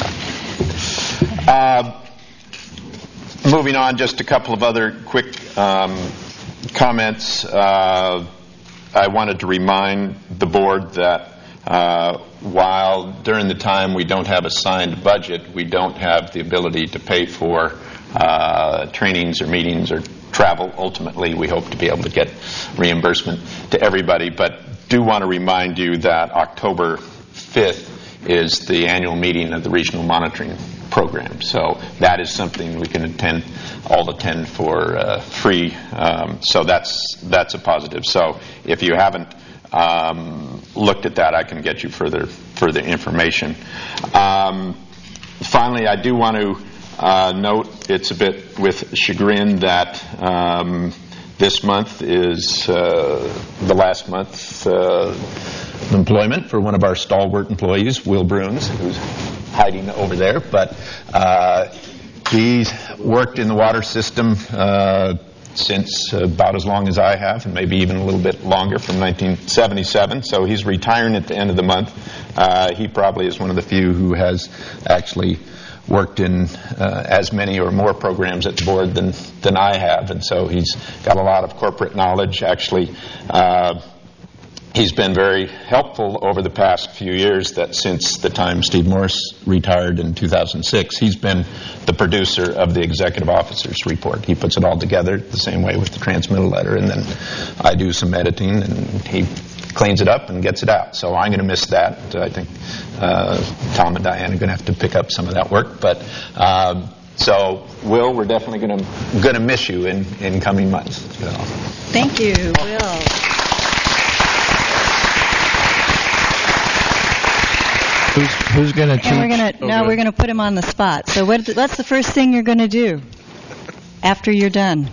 Moving on, just a couple of other quick comments. I wanted to remind the board that while during the time we don't have a signed budget, we don't have the ability to pay for trainings or meetings or travel. Ultimately, we hope to be able to get reimbursement to everybody, but do want to remind you that October 5th is the annual meeting of the Regional Monitoring Program. So that is something we can all attend for free. So that's a positive. So if you haven't looked at that, I can get you further information. Finally, I do want to note, it's a bit with chagrin that this month is the last month of employment for one of our stalwart employees, Will Bruns, who's hiding over there. But he's worked in the water system since about as long as I have, and maybe even a little bit longer, from 1977. So he's retiring at the end of the month. He probably is one of the few who has actually worked in as many or more programs at the board than I have, and so he's got a lot of corporate knowledge. Actually, he's been very helpful over the past few years, that since the time Steve Morris retired in 2006, he's been the producer of the executive officer's report. He puts it all together the same way with the transmittal letter, and then I do some editing, and he cleans it up and gets it out. So I'm going to miss that. I think Tom and Diane are going to have to pick up some of that work. But so, Will, we're definitely going to miss you in coming months. So. Thank you, Will. Who's going to teach? And we're going to put him on the spot. So what's the first thing you're going to do after you're done?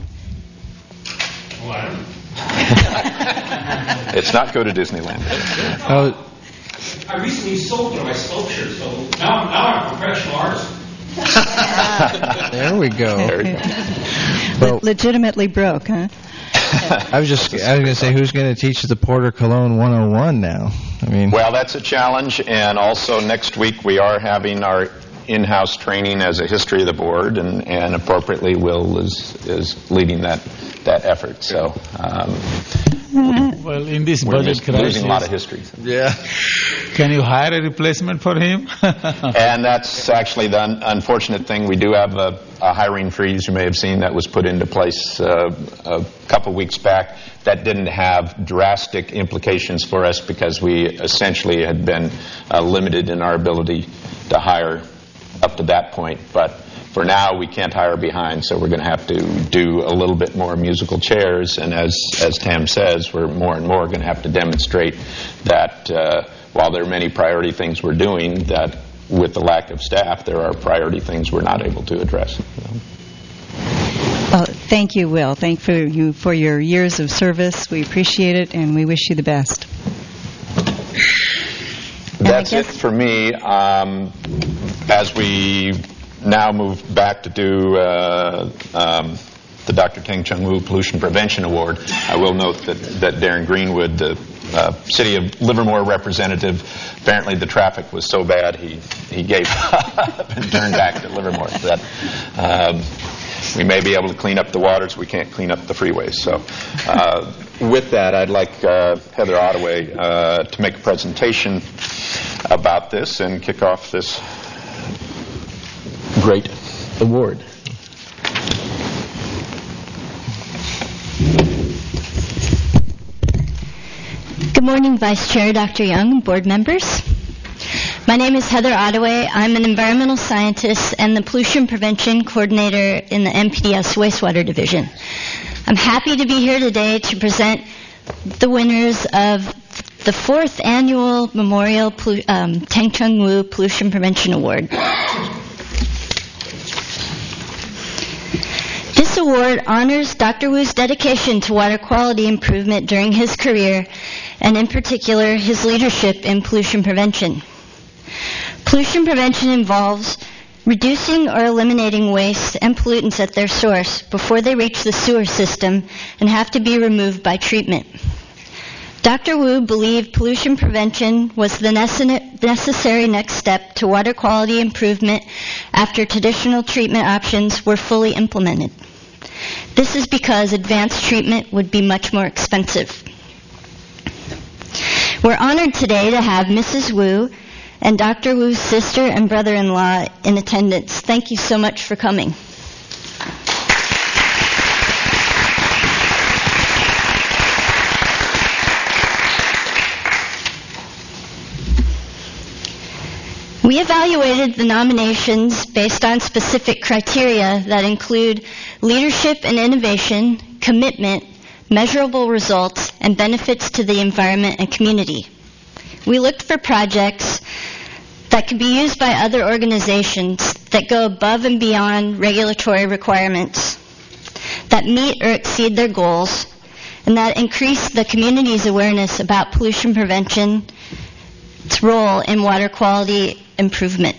It's not go to Disneyland. I recently sold one of my sculptures, so now I'm a professional artist. There we go. Well, legitimately broke, huh? I was going to say, who's going to teach the Porter Cologne 101 now? Well, that's a challenge, and also next week we are having our in-house training as a history of the board, and appropriately Will is leading that that effort. So well, in this we're budget crisis, losing a lot of history. Yeah. Can you hire a replacement for him? And that's actually the unfortunate thing. We do have a hiring freeze, you may have seen, that was put into place a couple weeks back. That didn't have drastic implications for us because we essentially had been limited in our ability to hire up to that point. But for now, we can't hire behind, so we're going to have to do a little bit more musical chairs. And as Tam says, we're more and more going to have to demonstrate that while there are many priority things we're doing, that with the lack of staff, there are priority things we're not able to address. Well, thank you, Will. Thank you for your years of service. We appreciate it, and we wish you the best. That's it for me. As we now move back to do the Dr. Teng Chung Woo Pollution Prevention Award, I will note that Darren Greenwood, the City of Livermore representative, apparently the traffic was so bad he gave up and turned back to Livermore. So that, we may be able to clean up the waters, we can't clean up the freeways. So with that, I'd like Heather Ottaway to make a presentation about this and kick off this great award. Good morning, Vice Chair Dr. Young, board members. My name is Heather Ottaway. I'm an environmental scientist and the pollution prevention coordinator in the NPDES wastewater division. I'm happy to be here today to present the winners of the 4th annual Memorial Teng Chung Woo Pollution Prevention Award. This award honors Dr. Woo's dedication to water quality improvement during his career, and in particular, his leadership in pollution prevention. Pollution prevention involves reducing or eliminating waste and pollutants at their source before they reach the sewer system and have to be removed by treatment. Dr. Woo believed pollution prevention was the necessary next step to water quality improvement after traditional treatment options were fully implemented. This is because advanced treatment would be much more expensive. We're honored today to have Mrs. Woo and Dr. Woo's sister and brother-in-law in attendance. Thank you so much for coming. We evaluated the nominations based on specific criteria that include leadership and innovation, commitment, measurable results, and benefits to the environment and community. We looked for projects that could be used by other organizations that go above and beyond regulatory requirements, that meet or exceed their goals, and that increase the community's awareness about pollution prevention, its role in water quality improvement.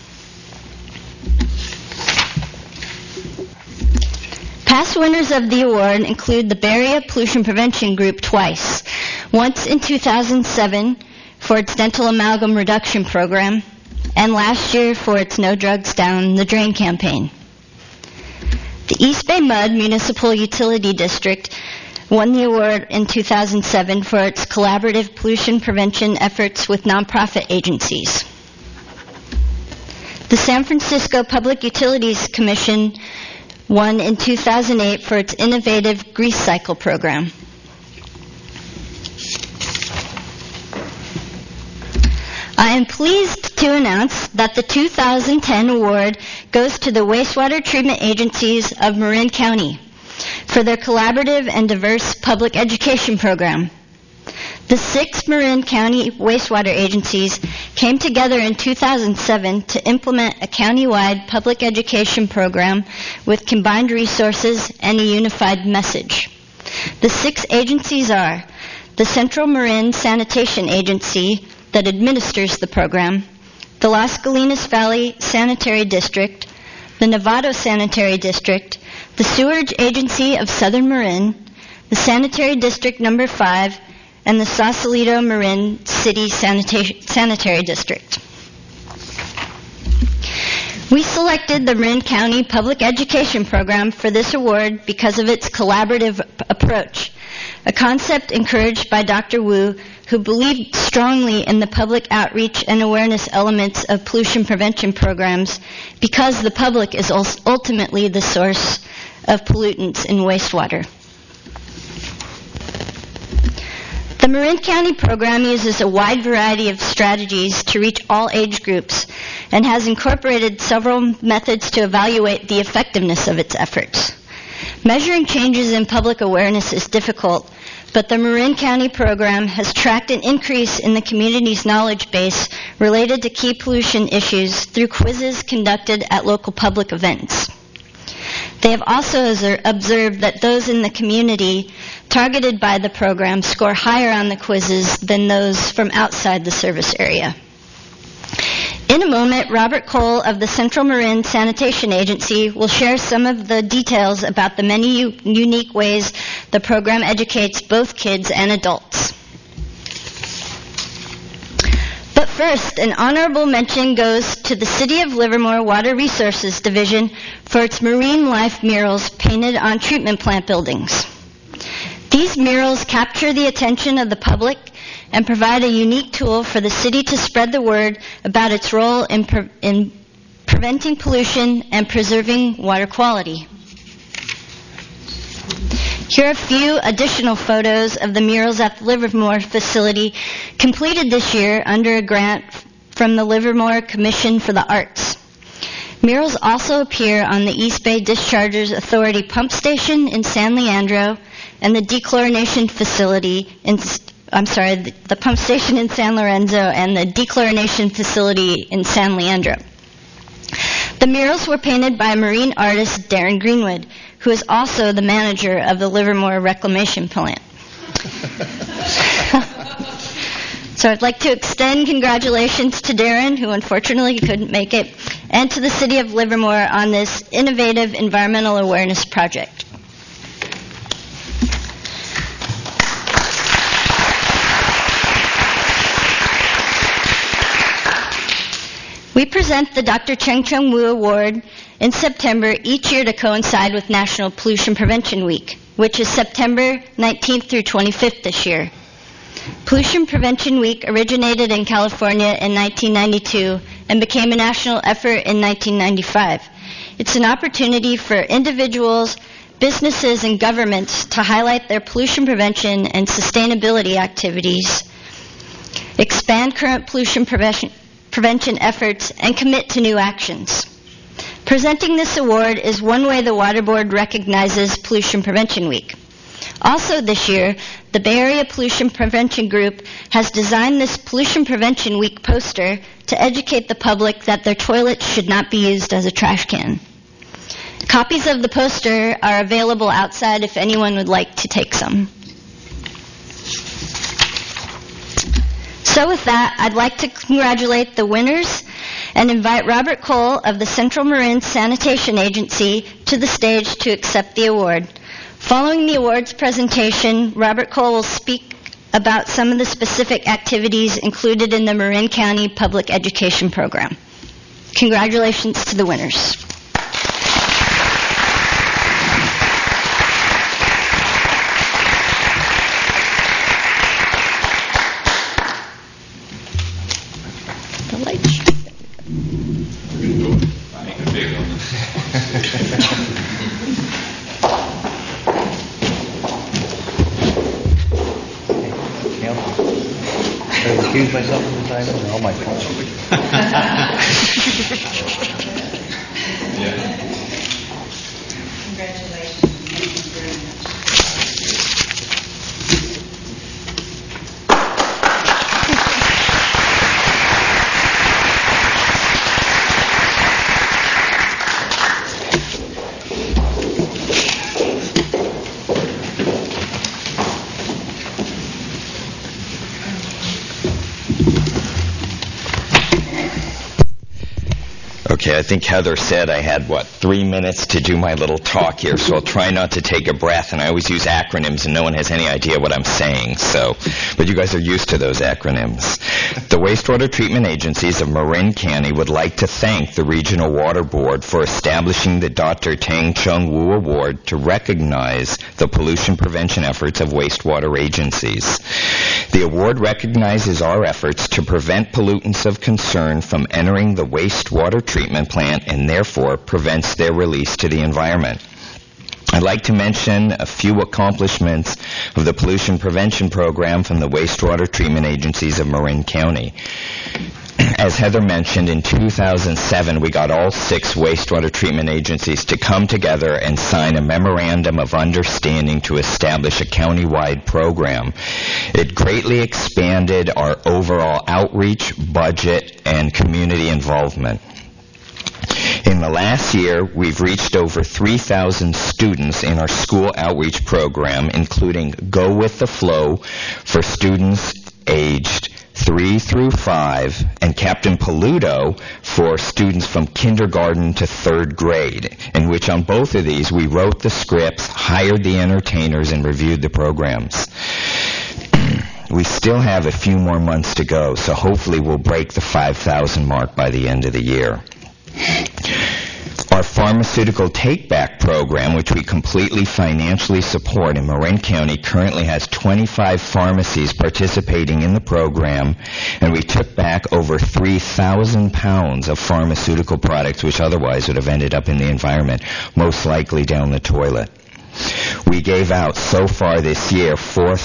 Past winners of the award include the Bay Area Pollution Prevention Group twice, once in 2007 for its dental amalgam reduction program, and last year for its No Drugs Down the Drain campaign. The East Bay Mud Municipal Utility District won the award in 2007 for its collaborative pollution prevention efforts with nonprofit agencies. The San Francisco Public Utilities Commission won in 2008 for its innovative grease cycle program. I am pleased to announce that the 2010 award goes to the wastewater treatment agencies of Marin County for their collaborative and diverse public education program. The 6 Marin County wastewater agencies came together in 2007 to implement a county-wide public education program with combined resources and a unified message. The 6 agencies are the Central Marin Sanitation Agency that administers the program, the Las Colinas Valley Sanitary District, the Novato Sanitary District, the Sewerage Agency of Southern Marin, the Sanitary District Number 5, and the Sausalito Marin City Sanitary District. We selected the Marin County Public Education Program for this award because of its collaborative approach, a concept encouraged by Dr. Wu, who believed strongly in the public outreach and awareness elements of pollution prevention programs because the public is ultimately the source of pollutants in wastewater. The Marin County program uses a wide variety of strategies to reach all age groups and has incorporated several methods to evaluate the effectiveness of its efforts. Measuring changes in public awareness is difficult, but the Marin County program has tracked an increase in the community's knowledge base related to key pollution issues through quizzes conducted at local public events. They have also observed that those in the community targeted by the program score higher on the quizzes than those from outside the service area. In a moment, Robert Cole of the Central Marin Sanitation Agency will share some of the details about the many unique ways the program educates both kids and adults. But first, an honorable mention goes to the City of Livermore Water Resources Division for its marine life murals painted on treatment plant buildings. These murals capture the attention of the public and provide a unique tool for the city to spread the word about its role in preventing pollution and preserving water quality. Here are a few additional photos of the murals at the Livermore facility completed this year under a grant from the Livermore Commission for the Arts. Murals also appear on the East Bay Dischargers Authority pump station in San Leandro and the dechlorination facility the pump station in San Lorenzo and the dechlorination facility in San Leandro. The murals were painted by marine artist Darren Greenwood, who is also the manager of the Livermore Reclamation Plant. So I'd like to extend congratulations to Darren, who unfortunately couldn't make it, and to the City of Livermore on this innovative environmental awareness project. We present the Dr. Cheng Chung Wu Award in September each year to coincide with National Pollution Prevention Week, which is September 19th through 25th this year. Pollution Prevention Week originated in California in 1992 and became a national effort in 1995. It's an opportunity for individuals, businesses, and governments to highlight their pollution prevention and sustainability activities, expand current pollution prevention efforts, and commit to new actions. Presenting this award is one way the Water Board recognizes Pollution Prevention Week. Also this year, the Bay Area Pollution Prevention Group has designed this Pollution Prevention Week poster to educate the public that their toilets should not be used as a trash can. Copies of the poster are available outside if anyone would like to take some. So with that, I'd like to congratulate the winners and invite Robert Cole of the Central Marin Sanitation Agency to the stage to accept the award. Following the awards presentation, Robert Cole will speak about some of the specific activities included in the Marin County Public Education Program. Congratulations to the winners. Excuse myself from this item, or all my fault? Congratulations. Thank you very much. Okay, I think Heather said I had, 3 minutes to do my little talk here, so I'll try not to take a breath, and I always use acronyms, and no one has any idea what I'm saying, but you guys are used to those acronyms. The wastewater treatment agencies of Marin County would like to thank the Regional Water Board for establishing the Dr. Tang Chung Wu Award to recognize the pollution prevention efforts of wastewater agencies. The award recognizes our efforts to prevent pollutants of concern from entering the wastewater treatment plant and therefore prevents their release to the environment. I'd like to mention a few accomplishments of the pollution prevention program from the wastewater treatment agencies of Marin County. As Heather mentioned, in 2007, we got all 6 wastewater treatment agencies to come together and sign a memorandum of understanding to establish a county-wide program. It greatly expanded our overall outreach, budget, and community involvement. In the last year, we've reached over 3,000 students in our school outreach program, including Go With The Flow for students aged 3 through 5, and Captain Paludo for students from kindergarten to 3rd grade, in which on both of these we wrote the scripts, hired the entertainers, and reviewed the programs. We still have a few more months to go, so hopefully we'll break the 5,000 mark by the end of the year. Our pharmaceutical take-back program, which we completely financially support in Marin County, currently has 25 pharmacies participating in the program, and we took back over 3,000 pounds of pharmaceutical products which otherwise would have ended up in the environment, most likely down the toilet. We gave out so far this year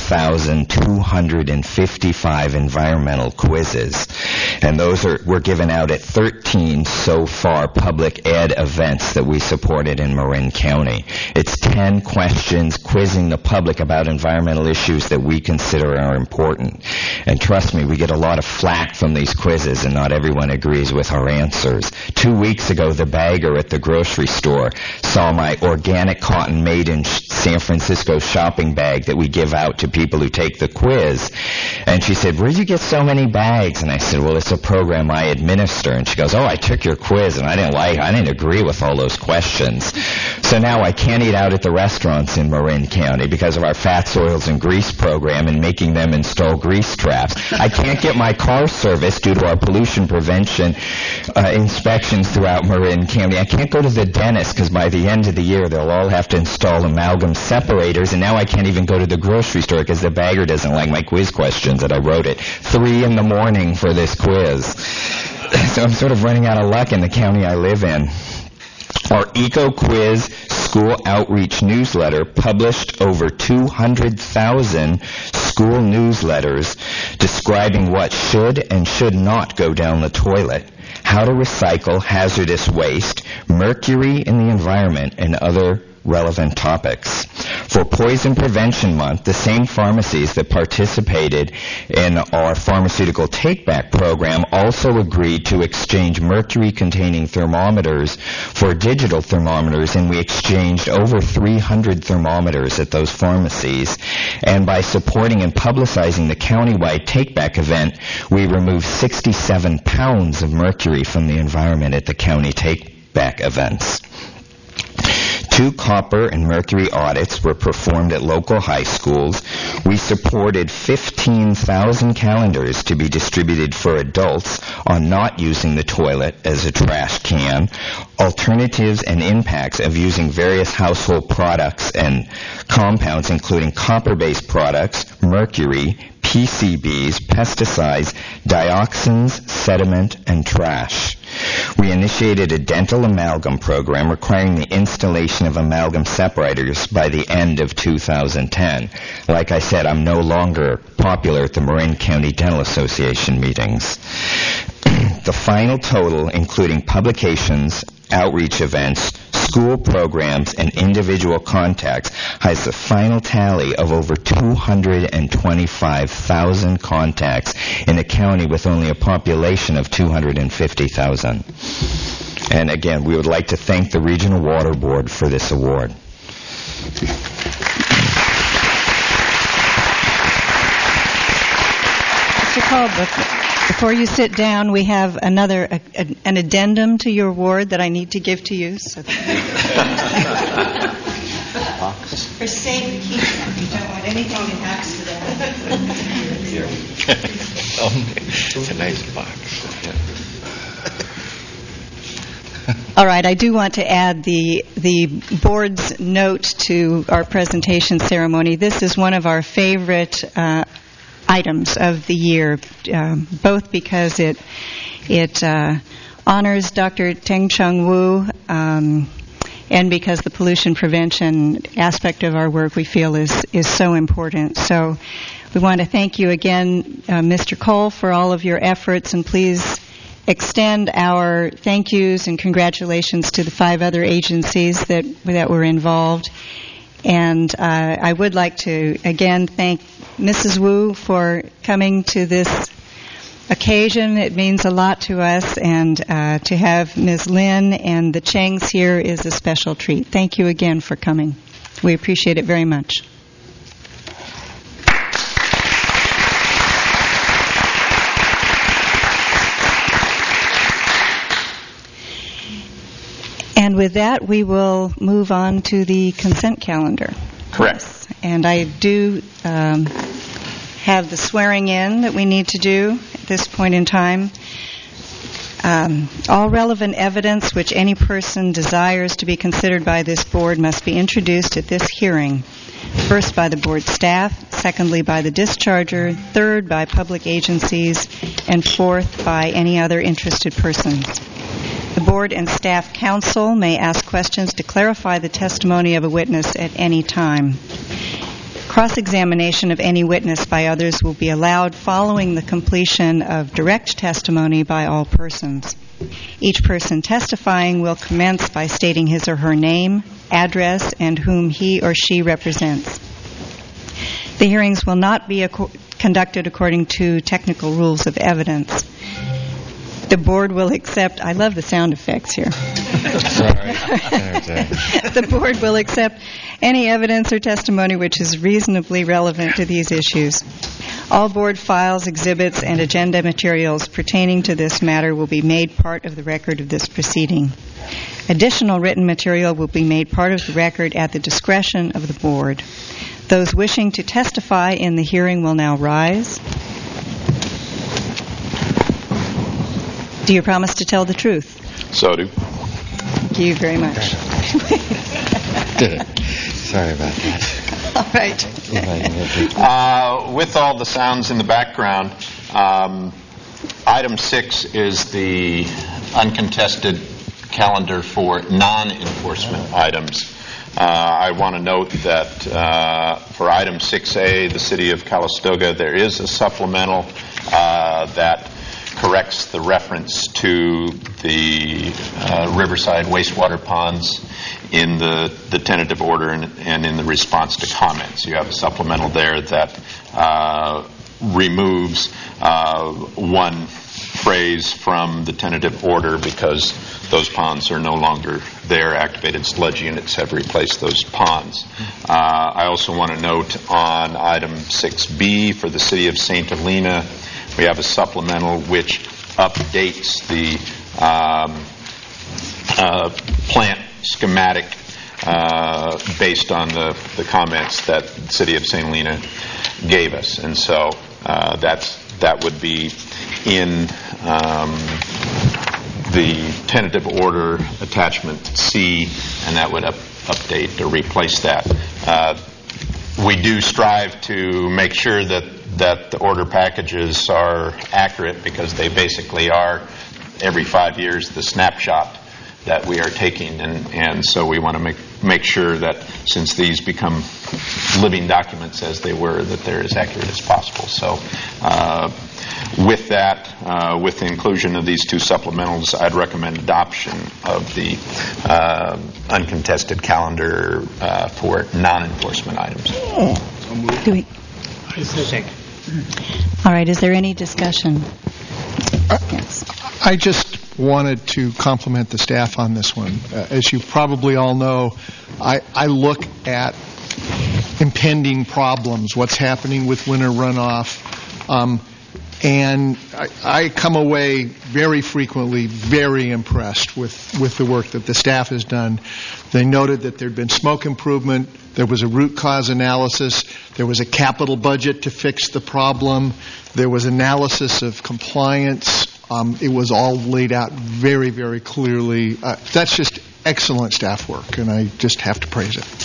4,255 environmental quizzes, and those were given out at 13 so far public ed events that we supported in Marin County. It's 10 questions quizzing the public about environmental issues that we consider are important. And trust me, we get a lot of flack from these quizzes, and not everyone agrees with our answers. 2 weeks ago, the bagger at the grocery store saw my organic cotton made in San Francisco shopping bag that we give out to people who take the quiz. And she said, "Where'd you get so many bags?" And I said, "Well, it's a program I administer." And she goes, "Oh, I took your quiz and I didn't agree with all those questions." So now I can't eat out at the restaurants in Marin County because of our fats, oils, and grease program and making them install grease traps. I can't get my car serviced due to our pollution prevention inspections throughout Marin County. I can't go to the dentist because by the end of the year they'll all have to install amalgam separators, and now I can't even go to the grocery store because the bagger doesn't like my quiz questions that I wrote at 3 in the morning for this quiz. So I'm sort of running out of luck in the county I live in. Our Eco Quiz school outreach newsletter published over 200,000 school newsletters describing what should and should not go down the toilet, how to recycle hazardous waste, mercury in the environment, and other relevant topics. For Poison Prevention Month, the same pharmacies that participated in our pharmaceutical take-back program also agreed to exchange mercury-containing thermometers for digital thermometers, and we exchanged over 300 thermometers at those pharmacies. And by supporting and publicizing the countywide take-back event, we removed 67 pounds of mercury from the environment at the county take-back events. 2 copper and mercury audits were performed at local high schools. We supported 15,000 calendars to be distributed for adults on not using the toilet as a trash can, alternatives and impacts of using various household products and compounds, including copper-based products, mercury, PCBs, pesticides, dioxins, sediment, and trash. We initiated a dental amalgam program requiring the installation of amalgam separators by the end of 2010. Like I said, I'm no longer popular at the Marin County Dental Association meetings. The final total, including publications, outreach events, school programs, and individual contacts, has the final tally of over 225,000 contacts in a county with only a population of 250,000. And again, we would like to thank the Regional Water Board for this award. Mr. Colebrook, Before you sit down, we have an addendum to your award that I need to give to you. So for safekeeping, you don't want anything to happen to that. It's a nice box. All right, I do want to add the board's note to our presentation ceremony. This is one of our favorite items of the year, both because it honors Dr. Teng-Chung Wu and because the pollution prevention aspect of our work we feel is so important. So we want to thank you again, Mr. Cole, for all of your efforts, and please extend our thank yous and congratulations to the 5 other agencies that were involved. And I would like to again thank Mrs. Wu for coming to this occasion. It means a lot to us, and to have Ms. Lin and the Chengs here is a special treat. Thank you again for coming. We appreciate it very much. And with that, we will move on to the consent calendar. Correct. Yes. And I do have the swearing in that we need to do at this point in time. All relevant evidence which any person desires to be considered by this board must be introduced at this hearing. First by the board staff, secondly by the discharger, third by public agencies, and fourth by any other interested persons. The board and staff counsel may ask questions to clarify the testimony of a witness at any time. Cross-examination of any witness by others will be allowed following the completion of direct testimony by all persons. Each person testifying will commence by stating his or her name, address, and whom he or she represents. The hearings will not be conducted according to technical rules of evidence. The board will accept, I love the sound effects here. The board will accept any evidence or testimony which is reasonably relevant to these issues. All board files, exhibits, and agenda materials pertaining to this matter will be made part of the record of this proceeding. Additional written material will be made part of the record at the discretion of the board. Those wishing to testify in the hearing will now rise. Do you promise to tell the truth? So do. Thank you very much. Sorry about that. All right. With all the sounds in the background, item 6 is the uncontested calendar for non-enforcement items. I want to note that for item 6A, the City of Calistoga, there is a supplemental that corrects the reference to the Riverside wastewater ponds in the tentative order and in the response to comments. You have a supplemental there that removes one phrase from the tentative order because those ponds are no longer there. Activated sludge units have replaced those ponds. I also want to note on item 6B for the City of St. Helena, we have a supplemental which updates the plant schematic based on the comments that the City of St. Helena gave us. And so that would be in the tentative order attachment C, and that would update or replace that. We do strive to make sure that the order packages are accurate because they basically are every 5 years the snapshot that we are taking, and so we want to make sure that since these become living documents as they were, that they're as accurate as possible. So with that, with the inclusion of these two supplementals, I'd recommend adoption of the uncontested calendar for non-enforcement items. All right, is there any discussion? Yes. I just wanted to compliment the staff on this one. As you probably all know, I look at impending problems, what's happening with winter runoff. And I come away very frequently very impressed with the work that the staff has done. They noted that there had been smoke improvement, there was a root cause analysis, there was a capital budget to fix the problem, there was analysis of compliance. It was all laid out very, very clearly. That's just excellent staff work, and I just have to praise it.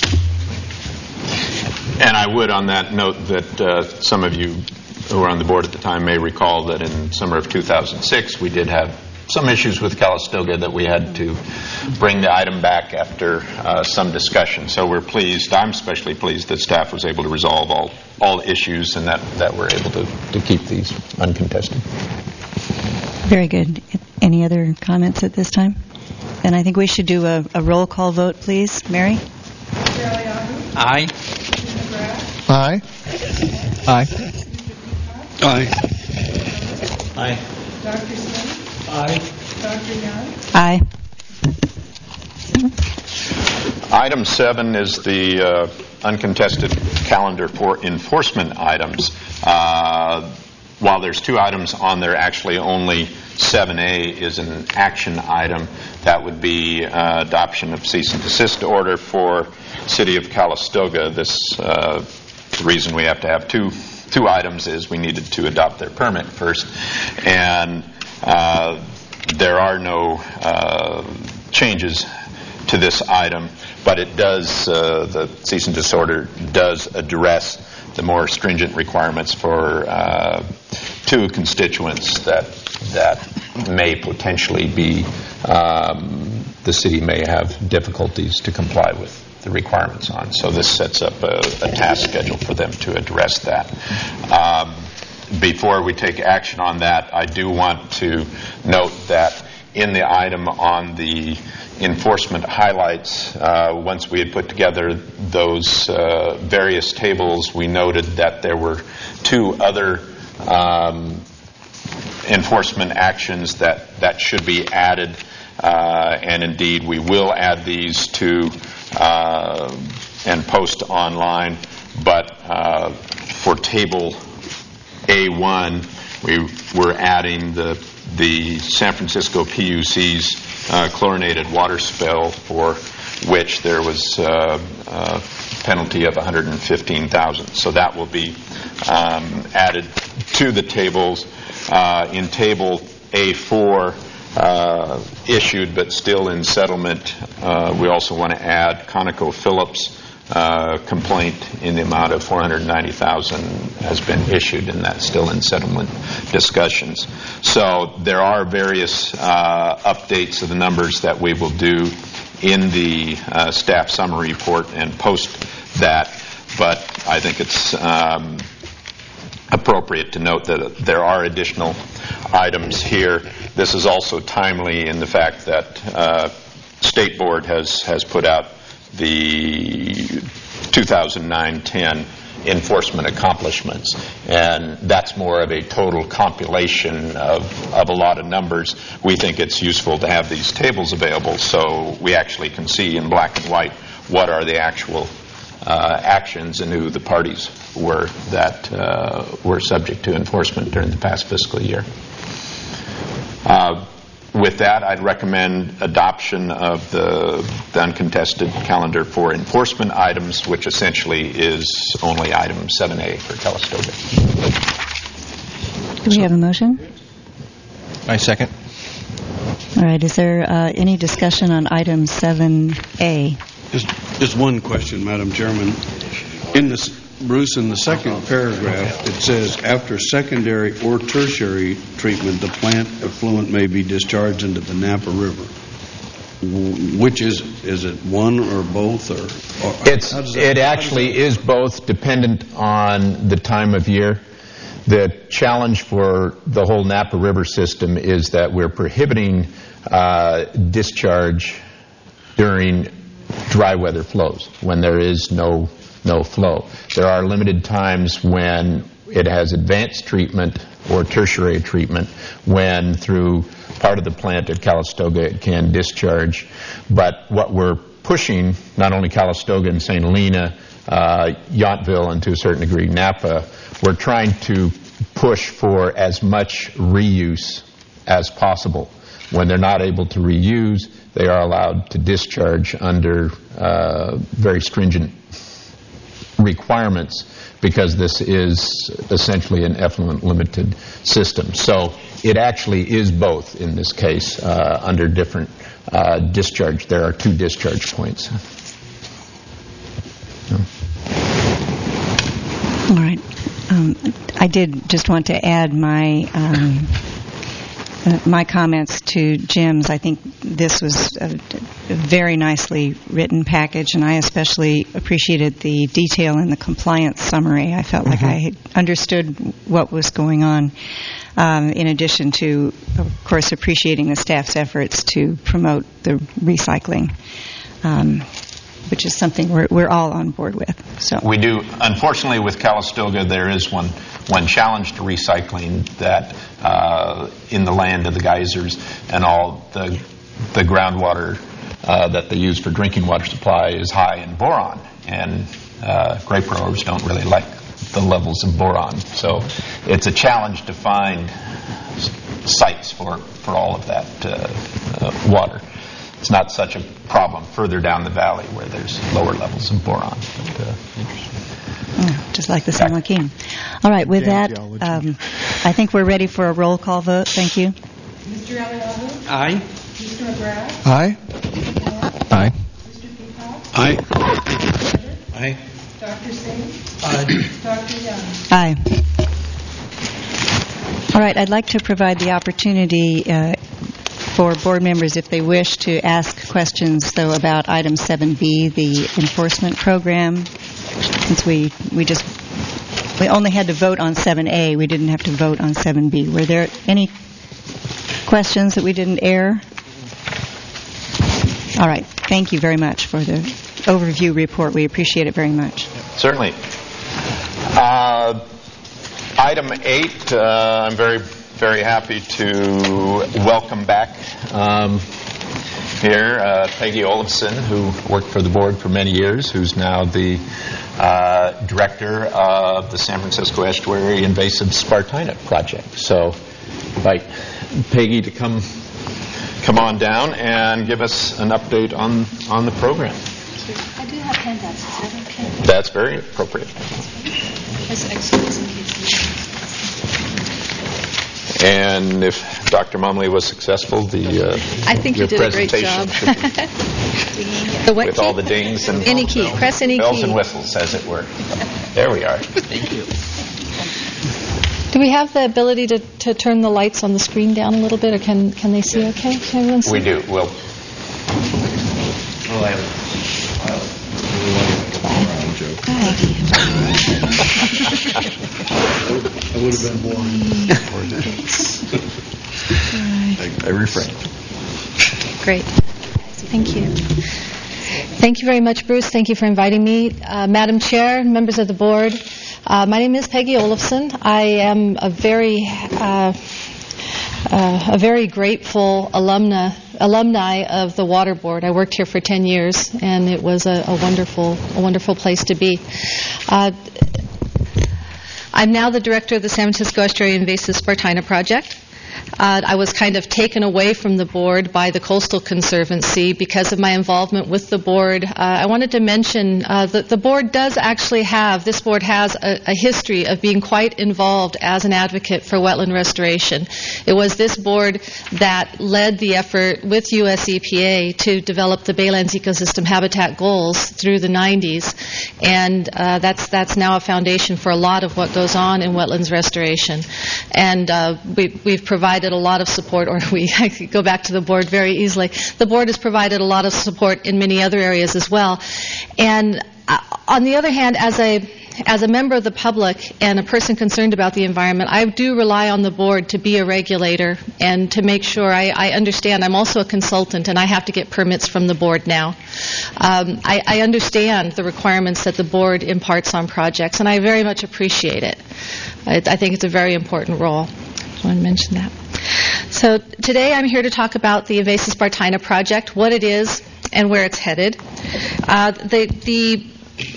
And I would, on that note, that some of you who were on the board at the time may recall that in summer of 2006 we did have some issues with Calistoga that we had to bring the item back after some discussion. So we're pleased, I'm especially pleased, that staff was able to resolve all issues and that we're able to keep these uncontested. Very good. Any other comments at this time? And I think we should do a roll call vote, please. Mary? Aye. Aye. Aye. Aye. Aye. Dr. Singh? Aye. Dr. Young? Aye. Item 7 is the uncontested calendar for enforcement items. While there's 2 items on there, actually only 7A is an action item. That would be adoption of cease and desist order for City of Calistoga. The reason we have to have two items is we needed to adopt their permit first, and there are no changes to this item, but it does, the cease and desist order does address the more stringent requirements for 2 constituents that may potentially be, the city may have difficulties to comply with the requirements on. So this sets up a task schedule for them to address that. Before we take action on that, I do want to note that in the item on the enforcement highlights, once we had put together those various tables, we noted that there were 2 other enforcement actions that should be added, and indeed we will add these to and post online, but for table A1 we're adding the San Francisco PUC's chlorinated water spill, for which there was a penalty of $115,000. So that will be added to the tables. In table A4, issued but still in settlement, we also want to add ConocoPhillips complaint in the amount of $490,000 has been issued, and that's still in settlement discussions. So there are various updates of the numbers that we will do in the staff summary report and post that, but I think it's appropriate to note that there are additional items here. This is also timely in the fact that State Board has put out the 2009-10 enforcement accomplishments, and that's more of a total compilation of a lot of numbers. We think it's useful to have these tables available so we actually can see in black and white what are the actual actions and who the parties were that were subject to enforcement during the past fiscal year. With that, I'd recommend adoption of the uncontested calendar for enforcement items, which essentially is only item 7A for Calistoga. Do we have a motion? I second. All right. Is there any discussion on item 7A? Just one question, Madam Chairman. In this, Bruce, in the second paragraph, it says, after secondary or tertiary treatment, the plant effluent may be discharged into the Napa River. Which is it one or both? Or it actually is both, dependent on the time of year. The challenge for the whole Napa River system is that we're prohibiting discharge during dry weather flows, when there is no flow. There are limited times when it has advanced treatment or tertiary treatment, when through part of the plant at Calistoga it can discharge. But what we're pushing, not only Calistoga and St. Helena, Yountville, and to a certain degree Napa, we're trying to push for as much reuse as possible. When they're not able to reuse, they are allowed to discharge under very stringent requirements, because this is essentially an effluent limited system. So it actually is both in this case under different discharge. There are 2 discharge points. All right. I did just want to add my comments to Jim's. I think this was a very nicely written package, and I especially appreciated the detail in the compliance summary. I felt like I had understood what was going on, in addition to, of course, appreciating the staff's efforts to promote the recycling, which is something we're all on board with. So we do. Unfortunately, with Calistoga, there is one challenge to recycling, that in the land of the geysers and all the groundwater that they use for drinking water supply is high in boron, and grape growers don't really like the levels of boron. So it's a challenge to find sites for all of that water. It's not such a problem further down the valley where there's lower levels of boron. But, just like the San Joaquin. All right, with that, I think we're ready for a roll call vote. Thank you. Mr. Aliahu? Aye. Mr. McGrath? Aye. Aye. Mr. Peacock? Aye. Aye. Dr. Singh? Aye. Dr. Young? Aye. All right, I'd like to provide the opportunity for board members, if they wish, to ask questions, though, about item 7B, the enforcement program. Since we only had to vote on 7A, we didn't have to vote on 7B. Were there any questions that we didn't air? All right. Thank you very much for the overview report. We appreciate it very much. certainly. Item 8, I'm very happy to welcome back here Peggy Olofsson, who worked for the board for many years, who's now the director of the San Francisco Estuary Invasive Spartina Project. So invite Peggy to come on down and give us an update on the program. I do have handouts. Is that okay? That's very appropriate. As extras in case. And if Dr. Mumley was successful, I think you did a great job. The what with key? All the dings and any key. Press any bells key. and whistles, as it were. There we are. Thank you. Do we have the ability to turn the lights on the screen down a little bit, or can they see okay? Can everyone see? We do. We'll. I would have been warned. I refrained. Great. Thank you. Thank you very much, Bruce. Thank you for inviting me. Madam Chair, members of the board, my name is Peggy Olofsson. I am a very grateful alumni of the Water Board. I worked here for 10 years, and it was a wonderful place to be. I'm now the director of the San Francisco Estuary Invasive Spartina Project. I was kind of taken away from the board by the Coastal Conservancy because of my involvement with the board. I wanted to mention that the board does actually have, this board has a history of being quite involved as an advocate for wetland restoration. It was this board that led the effort with US EPA to develop the Baylands Ecosystem Habitat Goals through the 90s, and that's now a foundation for a lot of what goes on in wetlands restoration. And we've provided a lot of support, or I could go back to the board very easily. The board has provided a lot of support in many other areas as well. And on the other hand, as a member of the public and a person concerned about the environment, I do rely on the board to be a regulator and to make sure I understand. I'm also a consultant, and I have to get permits from the board now. I understand the requirements that the board imparts on projects, and I very much appreciate it. I think it's a very important role. I want to mention that. So today I'm here to talk about the Invasive Spartina Project, what it is, and where it's headed.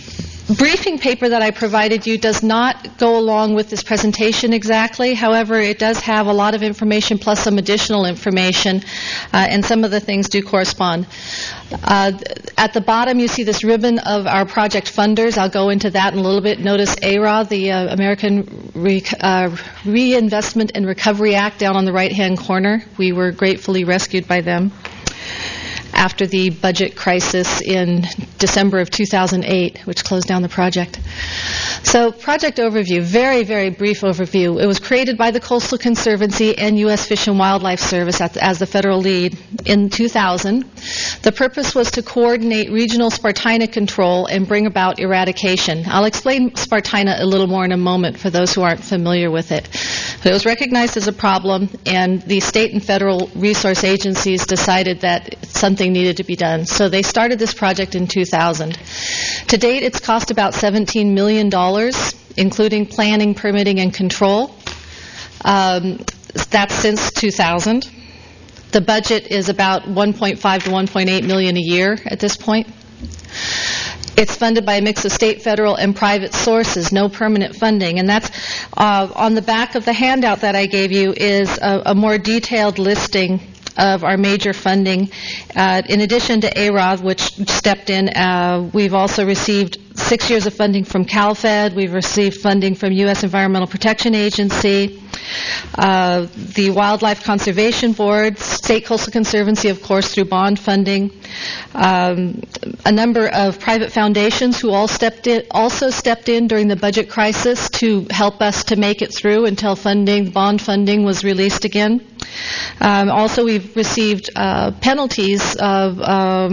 briefing paper that I provided you does not go along with this presentation exactly. However, it does have a lot of information plus some additional information, and some of the things do correspond. At the bottom, you see this ribbon of our project funders. I'll go into that in a little bit. Notice ARA, the American Reinvestment and Recovery Act, down on the right-hand corner. We were gratefully rescued by them after the budget crisis in December of 2008, which closed down the project. So, project overview, very, very brief overview. It was created by the Coastal Conservancy and U.S. Fish and Wildlife Service as the federal lead in 2000. The purpose was to coordinate regional Spartina control and bring about eradication. I'll explain Spartina a little more in a moment for those who aren't familiar with it. But it was recognized as a problem, and the state and federal resource agencies decided that something needed to be done. So they started this project in 2000. To date, it's cost about $17 million, including planning, permitting, and control. That's since 2000. The budget is about $1.5 to $1.8 million a year at this point. It's funded by a mix of state, federal, and private sources, no permanent funding. And that's on the back of the handout that I gave you is a more detailed listing of our major funding. In addition to ARAV, which stepped in, we've also received 6 years of funding from CalFed. We've received funding from U.S. Environmental Protection Agency, the Wildlife Conservation Board, State Coastal Conservancy, of course, through bond funding, a number of private foundations who also stepped in during the budget crisis to help us to make it through until bond funding was released again. Also, we've received penalties of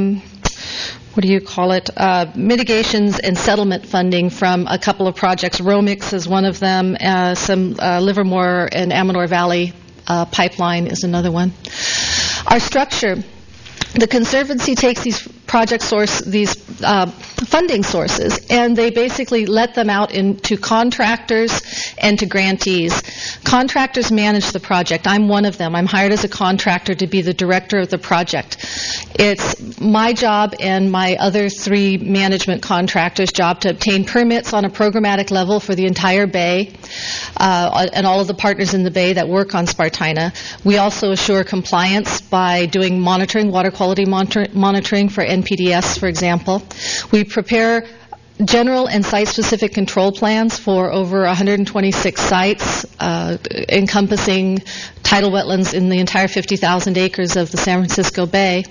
mitigations and settlement funding from a couple of projects. Romix is one of them. Some Livermore and Amador Valley pipeline is another one. Our structure. The Conservancy takes these funding sources, and they basically let them out into contractors and to grantees. Contractors manage the project. I'm one of them. I'm hired as a contractor to be the director of the project. It's my job and my other 3 management contractors' job to obtain permits on a programmatic level for the entire bay and all of the partners in the bay that work on Spartina. We also assure compliance by doing monitoring, water quality monitoring for NPDES, for example. We prepare general and site-specific control plans for over 126 sites, encompassing tidal wetlands in the entire 50,000 acres of the San Francisco Bay.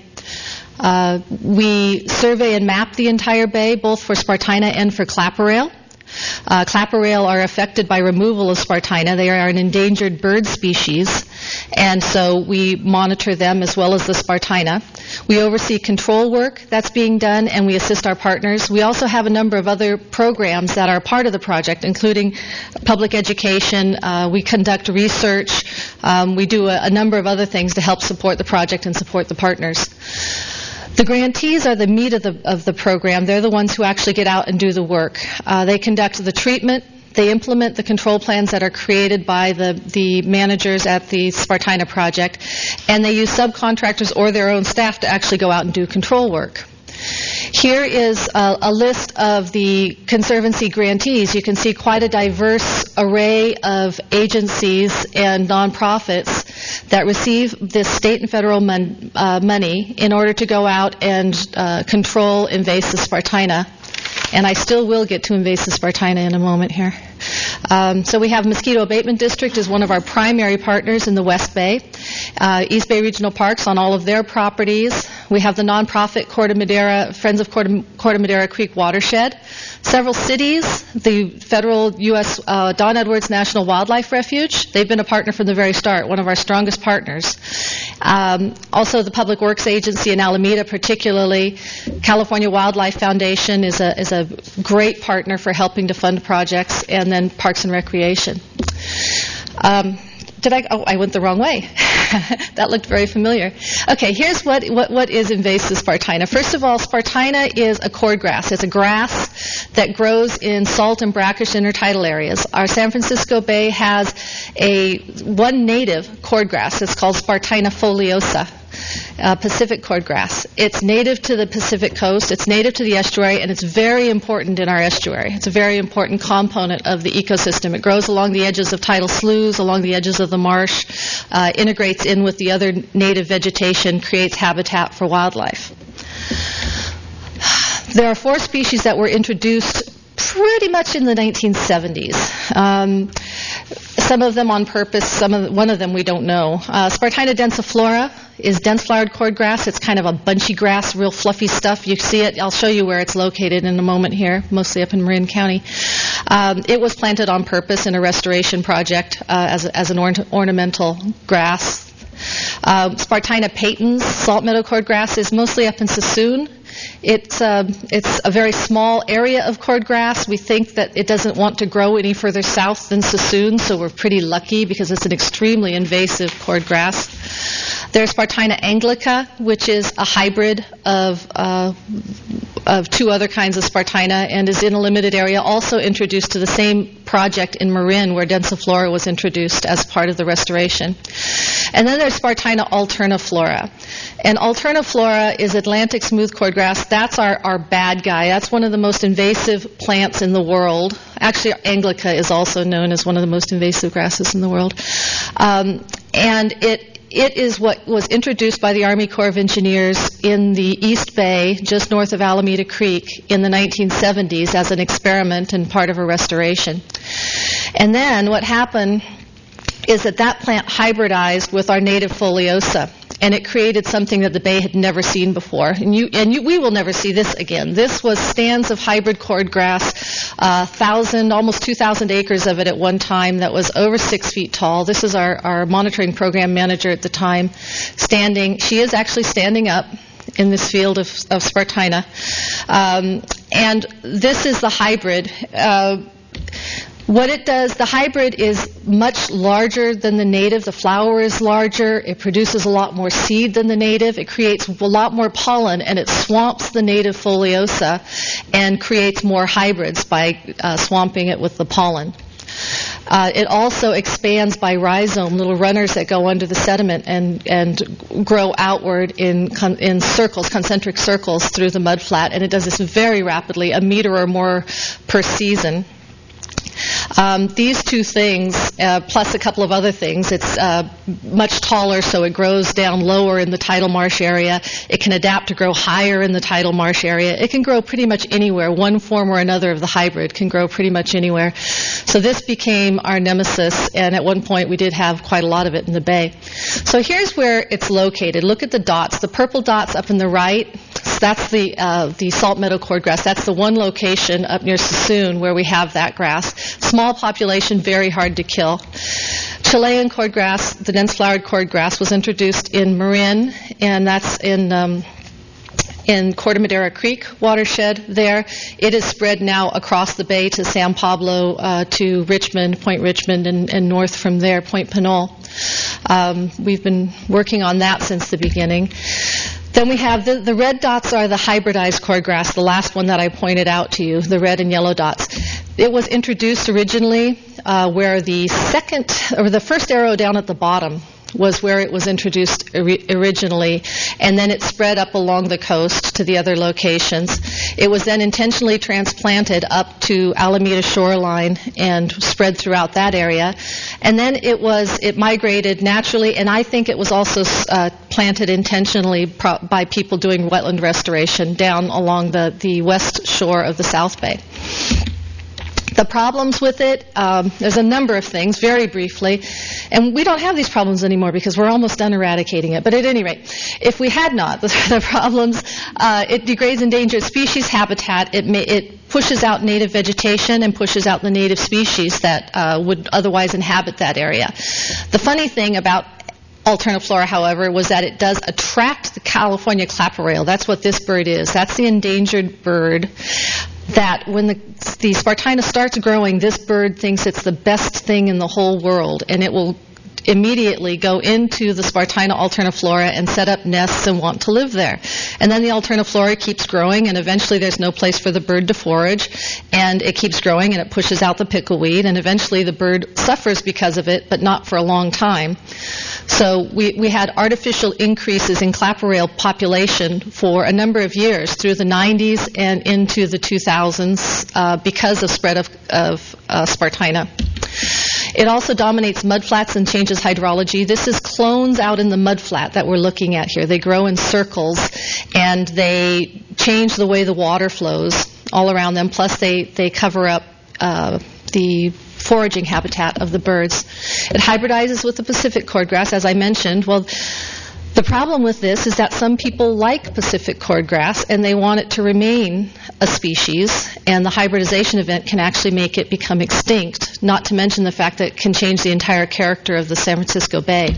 We survey and map the entire bay, both for Spartina and for clapper rail. Clapper rail are affected by removal of Spartina. They are an endangered bird species, and so we monitor them as well as the Spartina. We oversee control work that's being done, and we assist our partners. We also have a number of other programs that are part of the project, including public education. We conduct research. We do a number of other things to help support the project and support the partners. The grantees are the meat of the program. They're the ones who actually get out and do the work. They conduct the treatment. They implement the control plans that are created by the managers at the Spartina project, and they use subcontractors or their own staff to actually go out and do control work. Here is a list of the Conservancy grantees. You can see quite a diverse array of agencies and nonprofits that receive this state and federal money in order to go out and control invasive Spartina. And I still will get to invasive Spartina in a moment here. So we have Mosquito Abatement District as one of our primary partners in the West Bay. East Bay Regional Parks on all of their properties. We have the nonprofit Friends of Corte Madera Creek Watershed. Several cities, the federal U.S. Don Edwards National Wildlife Refuge. They've been a partner from the very start, one of our strongest partners. Also the Public Works Agency in Alameda, particularly. California Wildlife Foundation is a great partner for helping to fund projects, and then Parks and Recreation. I went the wrong way. That looked very familiar. Okay, here's what is invasive Spartina. First of all, Spartina is a cordgrass. It's a grass that grows in salt and brackish intertidal areas. Our San Francisco Bay has one native cordgrass. It's called Spartina foliosa. Pacific cordgrass. It's native to the Pacific coast, it's native to the estuary, and it's very important in our estuary. It's a very important component of the ecosystem. It grows along the edges of tidal sloughs, along the edges of the marsh, integrates in with the other native vegetation, creates habitat for wildlife. There are 4 species that were introduced pretty much in the 1970s. Some of them on purpose, one of them we don't know. Spartina densiflora is dense-flowered cordgrass. It's kind of a bunchy grass, real fluffy stuff. You see it. I'll show you where it's located in a moment here, mostly up in Marin County. It was planted on purpose in a restoration project as an ornamental grass. Spartina patens, salt meadow cordgrass, is mostly up in Sassoon. It's a very small area of cordgrass. We think that it doesn't want to grow any further south than Sassoon, so we're pretty lucky because it's an extremely invasive cordgrass. There's Spartina anglica, which is a hybrid of 2 other kinds of Spartina and is in a limited area, also introduced to the same project in Marin where densiflora was introduced as part of the restoration. And then there's Spartina alterniflora. And alterniflora is Atlantic smooth cordgrass. That's our bad guy. That's one of the most invasive plants in the world. Actually, anglica is also known as one of the most invasive grasses in the world. And it is what was introduced by the Army Corps of Engineers in the East Bay, just north of Alameda Creek, in the 1970s as an experiment and part of a restoration. And then what happened is that plant hybridized with our native foliosa, and it created something that the Bay had never seen before. And we will never see this again. This was stands of hybrid cordgrass, 1,000, almost 2,000 acres of it at one time that was over 6 feet tall. This is our monitoring program manager at the time standing. She is actually standing up in this field of Spartina. And this is the hybrid. What it does, the hybrid is much larger than the native. The flower is larger. It produces a lot more seed than the native. It creates a lot more pollen, and it swamps the native foliosa and creates more hybrids by swamping it with the pollen. It also expands by rhizome, little runners that go under the sediment and grow outward in circles, concentric circles through the mudflat, and it does this very rapidly, 1 meter or more per season. These 2 things, plus a couple of other things, it's much taller, so it grows down lower in the tidal marsh area. It can adapt to grow higher in the tidal marsh area. It can grow pretty much anywhere. One form or another of the hybrid can grow pretty much anywhere. So this became our nemesis, and at one point we did have quite a lot of it in the Bay. So here's where it's located. Look at the dots. The purple dots up in the right, that's the salt meadow cordgrass. That's the one location up near Sassoon where we have that grass. Small population, very hard to kill. Chilean cordgrass, the dense-flowered cordgrass, was introduced in Marin, and that's in Corte Madera Creek watershed there. It is spread now across the Bay to San Pablo, to Richmond, Point Richmond, and north from there, Point Pinole. We've been working on that since the beginning. Then we have the red dots are the hybridized cordgrass, the last one that I pointed out to you, the red and yellow dots. It was introduced originally where the first arrow down at the bottom was where it was introduced originally, and then it spread up along the coast to the other locations. It was then intentionally transplanted up to Alameda shoreline and spread throughout that area. And then it migrated naturally, and I think it was also planted intentionally by people doing wetland restoration down along the west shore of the South Bay. The problems with it, there's a number of things, very briefly. And we don't have these problems anymore because we're almost done eradicating it. But at any rate, if we had not, the problems, it degrades endangered species habitat. It pushes out native vegetation and pushes out the native species that would otherwise inhabit that area. The funny thing about alterniflora, however, was that it does attract the California clapper rail. That's what this bird is. That's the endangered bird that when the Spartina starts growing, this bird thinks it's the best thing in the whole world, and it will immediately go into the Spartina alterniflora and set up nests and want to live there. And then the alterniflora keeps growing, and eventually there's no place for the bird to forage, and it keeps growing, and it pushes out the pickleweed, and eventually the bird suffers because of it, but not for a long time. So we had artificial increases in clapper rail population for a number of years through the 90s and into the 2000s because of spread of Spartina. It also dominates mudflats and changes hydrology. This is clones out in the mudflat that we're looking at here. They grow in circles, and they change the way the water flows all around them, plus they cover up the foraging habitat of the birds. It hybridizes with the Pacific cordgrass, as I mentioned. Well, the problem with this is that some people like Pacific cordgrass and they want it to remain a species, and the hybridization event can actually make it become extinct, not to mention the fact that it can change the entire character of the San Francisco Bay.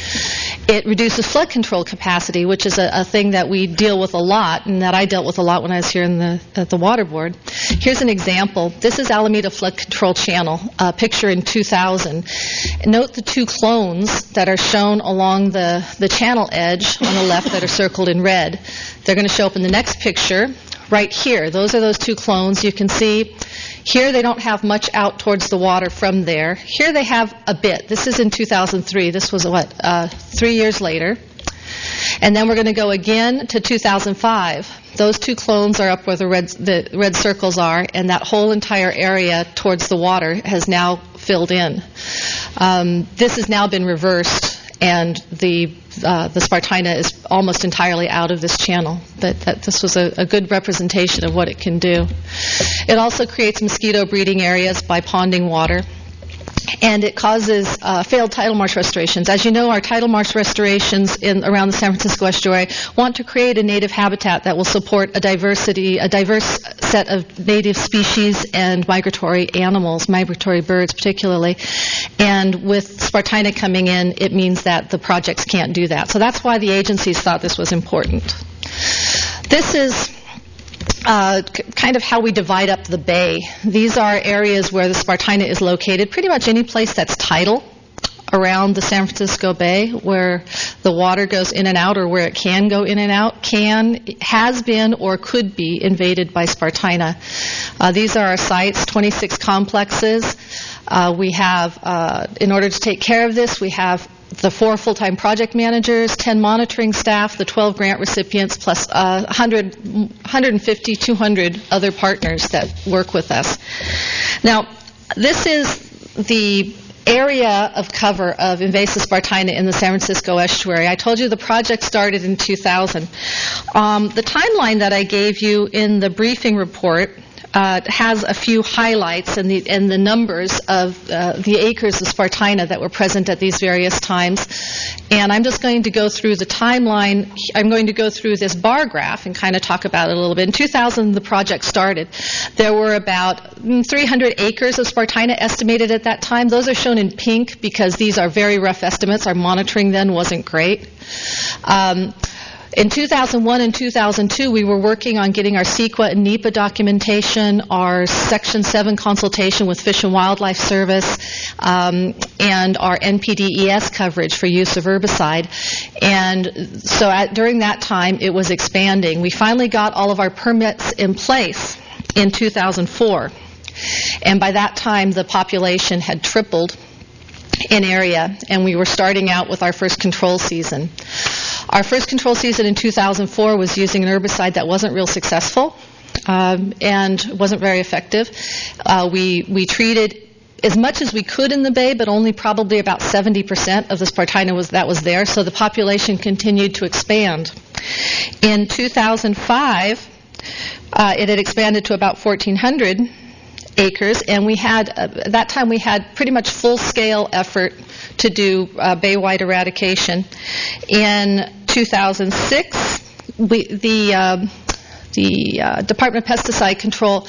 It reduces flood control capacity, which is a thing that we deal with a lot, and that I dealt with a lot when I was here at the Water Board. Here's an example. This is Alameda Flood Control Channel, a picture in 2000. Note the two clones that are shown along the channel edge on the left that are circled in red. They're going to show up in the next picture right here. Those are those two clones. You can see here they don't have much out towards the water from there. Here they have a bit. This is in 2003. This was, 3 years later. And then we're going to go again to 2005. Those two clones are up where the red circles are, and that whole entire area towards the water has now filled in. This has now been reversed, and the Spartina is almost entirely out of this channel. But this was a good representation of what it can do. It also creates mosquito breeding areas by ponding water. And it causes failed tidal marsh restorations. As you know, our tidal marsh restorations around the San Francisco estuary want to create a native habitat that will support a diverse set of native species and migratory animals, migratory birds particularly. And with Spartina coming in, it means that the projects can't do that. So that's why the agencies thought this was important. This is kind of how we divide up the bay. These are areas where the Spartina is located. Pretty much any place that's tidal around the San Francisco Bay, where the water goes in and out, or where it can go in and out, has been or could be invaded by Spartina. These are our sites, 26 complexes. We have, in order to take care of this, we have the 4 full-time project managers, 10 monitoring staff, the 12 grant recipients, plus 150, 200 other partners that work with us. Now, this is the area of cover of invasive Spartina in the San Francisco estuary. I told you the project started in 2000. The timeline that I gave you in the briefing report has a few highlights and the numbers of the acres of Spartina that were present at these various times. And I'm just going to go through the timeline. I'm going to go through this bar graph and kind of talk about it a little bit. In 2000, the project started. There were about 300 acres of Spartina estimated at that time. Those are shown in pink because these are very rough estimates. Our monitoring then wasn't great. In 2001 and 2002, we were working on getting our CEQA and NEPA documentation, our Section 7 consultation with Fish and Wildlife Service, and our NPDES coverage for use of herbicide. And so during that time, it was expanding. We finally got all of our permits in place in 2004. And by that time, the population had tripled in area, and we were starting out with our first control season. Our first control season in 2004 was using an herbicide that wasn't real successful and wasn't very effective. We treated as much as we could in the bay, but only probably about 70% of the Spartina was there, so the population continued to expand. In 2005, it had expanded to about 1,400 acres, and we had at that time we had pretty much full-scale effort to do bay-wide eradication. In 2006, the Department of Pesticide Control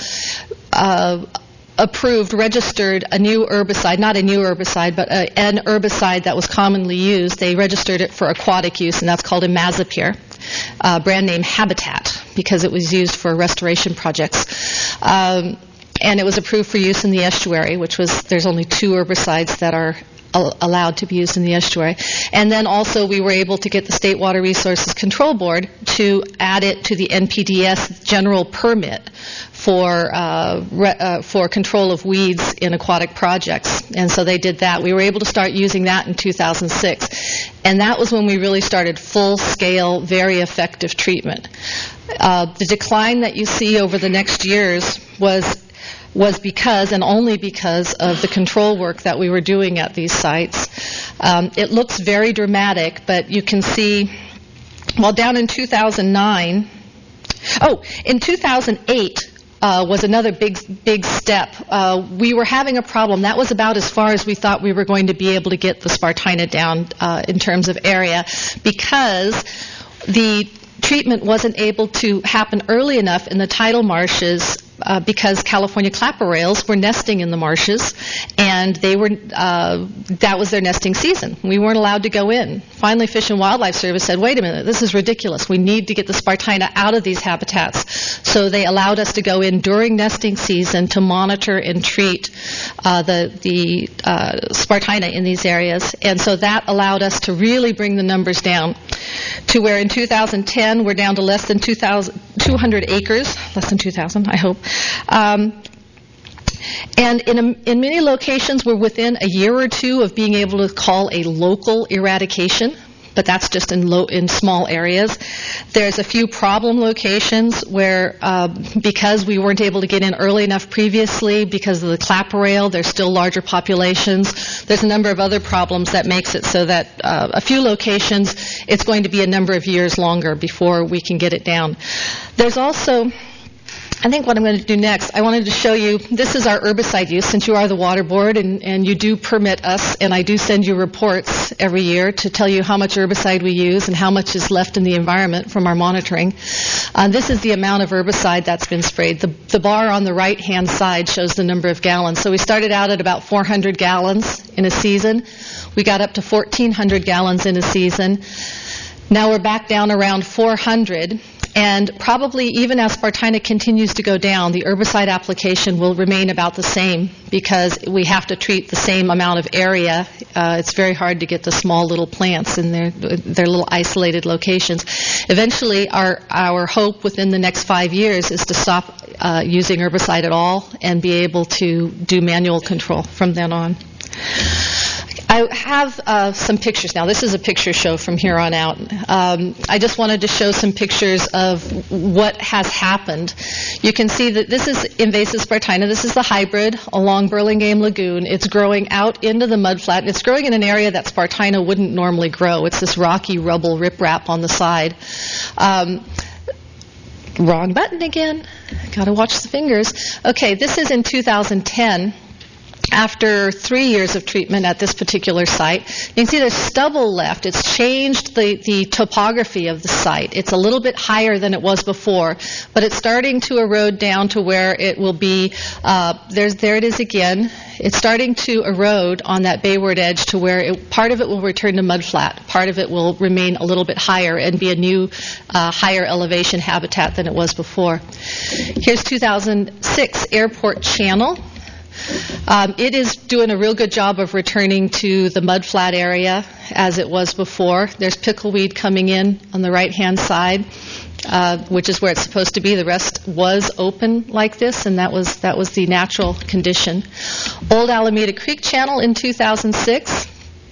registered a new herbicide, not a new herbicide, but an herbicide that was commonly used. They registered it for aquatic use, and that's called imazapyr, brand name Habitat, because it was used for restoration projects. And it was approved for use in the estuary, there's only 2 herbicides that are allowed to be used in the estuary. And then also we were able to get the State Water Resources Control Board to add it to the NPDES general permit for control of weeds in aquatic projects. And so they did that. We were able to start using that in 2006. And that was when we really started full-scale, very effective treatment. The decline that you see over the next years was because, and only because, of the control work that we were doing at these sites. It looks very dramatic, but you can see, well, down in 2009, in 2008, was another big step. We were having a problem. That was about as far as we thought we were going to be able to get the Spartina down in terms of area, because the treatment wasn't able to happen early enough in the tidal marshes because California clapper rails were nesting in the marshes, and that was their nesting season. We weren't allowed to go in. Finally, Fish and Wildlife Service said, wait a minute, this is ridiculous. We need to get the Spartina out of these habitats. So they allowed us to go in during nesting season to monitor and treat the Spartina in these areas. And so that allowed us to really bring the numbers down to where in 2010 we're down to less than 200 acres, less than 2,000, I hope. And in many locations, we're within a year or two of being able to call a local eradication, but that's just in small areas. There's a few problem locations where, because we weren't able to get in early enough previously because of the clapper rail, there's still larger populations. There's a number of other problems that makes it so that a few locations, it's going to be a number of years longer before we can get it down. There's also, I think what I'm going to do next, I wanted to show you, this is our herbicide use, since you are the water board and you do permit us, and I do send you reports every year to tell you how much herbicide we use and how much is left in the environment from our monitoring. This is the amount of herbicide that's been sprayed. The bar on the right-hand side shows the number of gallons. So we started out at about 400 gallons in a season. We got up to 1,400 gallons in a season. Now we're back down around 400. And probably even as Spartina continues to go down, the herbicide application will remain about the same because we have to treat the same amount of area. It's very hard to get the small little plants in their little isolated locations. Eventually, our hope within the next 5 years is to stop using herbicide at all and be able to do manual control from then on. I have some pictures now. This is a picture show from here on out. I just wanted to show some pictures of what has happened. You can see that this is invasive Spartina. This is the hybrid along Burlingame Lagoon. It's growing out into the mudflat, and it's growing in an area that Spartina wouldn't normally grow. It's this rocky rubble riprap on the side. Wrong button again. Got to watch the fingers. Okay, this is in 2010. After 3 years of treatment at this particular site, you can see there's stubble left. It's changed the topography of the site. It's a little bit higher than it was before, but it's starting to erode down to where it will be, there it is again. It's starting to erode on that bayward edge to where part of it will return to mudflat. Part of it will remain a little bit higher and be a new higher elevation habitat than it was before. Here's 2006 Airport Channel. It is doing a real good job of returning to the mudflat area as it was before. There's pickleweed coming in on the right-hand side, which is where it's supposed to be. The rest was open like this, and that was the natural condition. Old Alameda Creek Channel in 2006.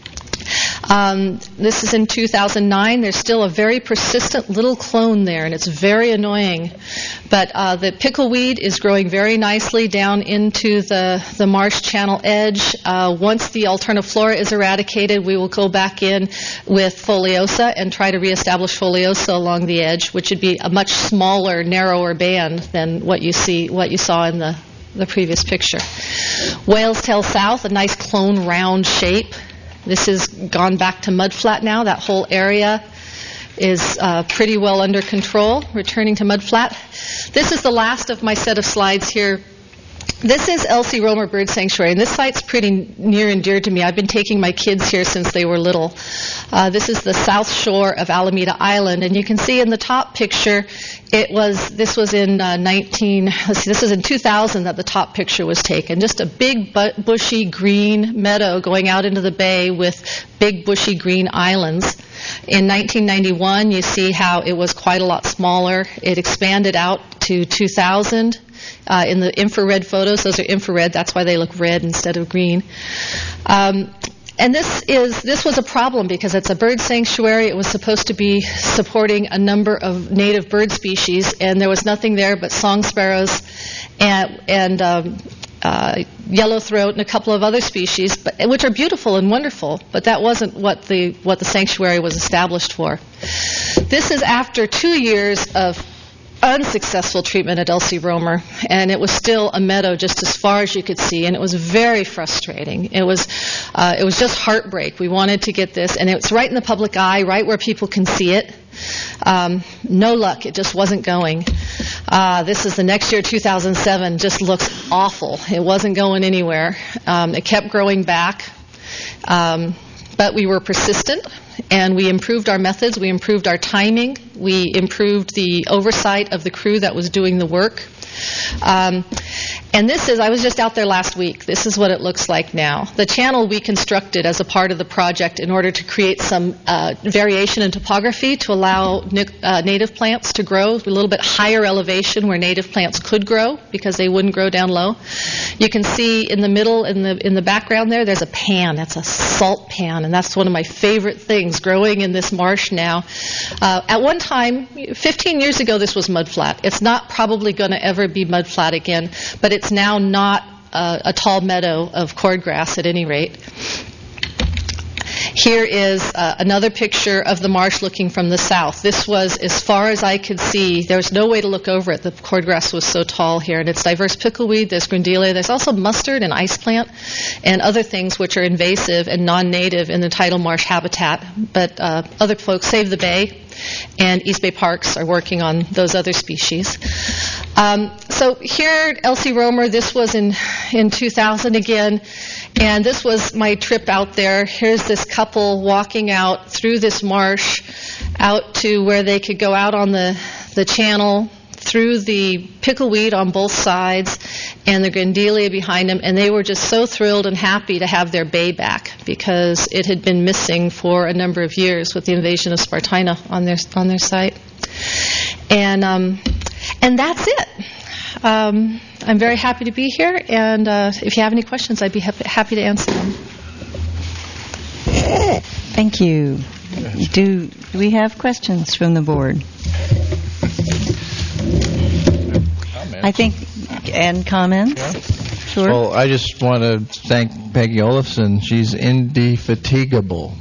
This is in 2009. There's still a very persistent little clone there, and it's very annoying. But the pickleweed is growing very nicely down into the marsh channel edge. Once the alterniflora is eradicated, we will go back in with Foliosa and try to reestablish Foliosa along the edge, which would be a much smaller, narrower band than what you saw in the previous picture. Whale's Tail South, a nice clone round shape. This has gone back to mudflat now. That whole area is pretty well under control, returning to mudflat. This is the last of my set of slides here. This is Elsie Romer Bird Sanctuary, and this site's pretty near and dear to me. I've been taking my kids here since they were little. This is the south shore of Alameda Island, and you can see in the top picture, this was in 2000 that the top picture was taken. Just a big bushy green meadow going out into the bay with big bushy green islands. In 1991, you see how it was quite a lot smaller. It expanded out to 2000. In the infrared photos, those are infrared. That's why they look red instead of green. And this was a problem because it's a bird sanctuary. It was supposed to be supporting a number of native bird species, and there was nothing there but song sparrows and yellowthroat and a couple of other species, which are beautiful and wonderful. But that wasn't what the sanctuary was established for. This is after 2 years of unsuccessful treatment at Elsie Romer, and it was still a meadow just as far as you could see, and it was very frustrating. It was just heartbreak. We wanted to get this, and it's right in the public eye, right where people can see it. No luck. It just wasn't going. This is the next year, 2007. Just looks awful. It wasn't going anywhere. It kept growing back, but we were persistent. And we improved our methods, we improved our timing, we improved the oversight of the crew that was doing the work. And I was just out there last week. This is what it looks like now. The channel we constructed as a part of the project in order to create some variation in topography to allow native plants to grow, a little bit higher elevation where native plants could grow because they wouldn't grow down low. You can see in the middle, in the background there's a pan. That's a salt pan, and that's one of my favorite things growing in this marsh now. At one time, 15 years ago, this was mudflat. It's not probably going to ever be mudflat again, but it's now not a tall meadow of cordgrass at any rate. Here is another picture of the marsh looking from the south. This was as far as I could see. There was no way to look over it. The cordgrass was so tall here. And it's diverse pickleweed. There's grindelia. There's also mustard and ice plant and other things which are invasive and non-native in the tidal marsh habitat. But other folks, Save the Bay and East Bay Parks, are working on those other species. So here at Elsie Romer, this was in 2000 again. And this was my trip out there. Here's this couple walking out through this marsh out to where they could go out on the channel through the pickleweed on both sides and the grindelia behind them. And they were just so thrilled and happy to have their bay back because it had been missing for a number of years with the invasion of Spartina on their site. And that's it. I'm very happy to be here, and if you have any questions, I'd be happy to answer them. Thank you. Do we have questions from the board? I think, and comments? Yeah. Sure. Well, I just want to thank Peggy Olafson. She's indefatigable.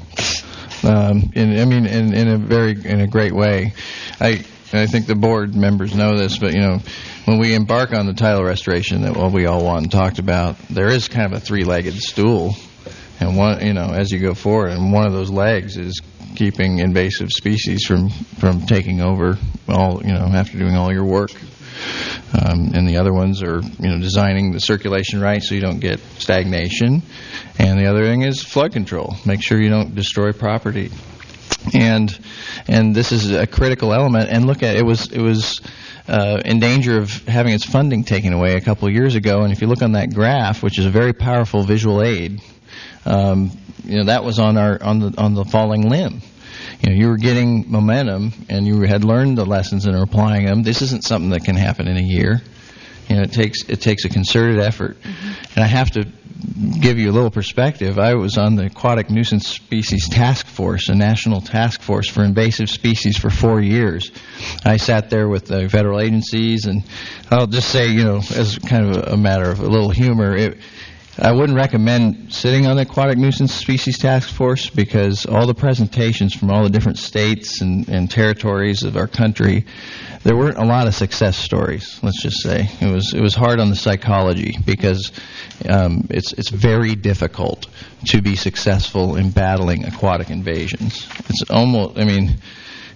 In a great way. I think the board members know this, but when we embark on the tidal restoration that we all want and talked about, there is kind of a three-legged stool, and one, as you go forward, and one of those legs is keeping invasive species from taking over after doing all your work. And the other ones are, designing the circulation right so you don't get stagnation. And the other thing is flood control. Make sure you don't destroy property. And this is a critical element. And look at it was in danger of having its funding taken away a couple of years ago. And if you look on that graph, which is a very powerful visual aid, that was on the falling limb. You were getting momentum, and you had learned the lessons and are applying them. This isn't something that can happen in a year. It takes a concerted effort. Mm-hmm. And I have to give you a little perspective. I was on the Aquatic Nuisance Species Task Force, a national task force for invasive species for 4 years. I sat there with the federal agencies, and I'll just say, as kind of a matter of a little humor, I wouldn't recommend sitting on the Aquatic Nuisance Species Task Force because all the presentations from all the different states and territories of our country, there weren't a lot of success stories, let's just say. It was hard on the psychology because it's very difficult to be successful in battling aquatic invasions. It's almost,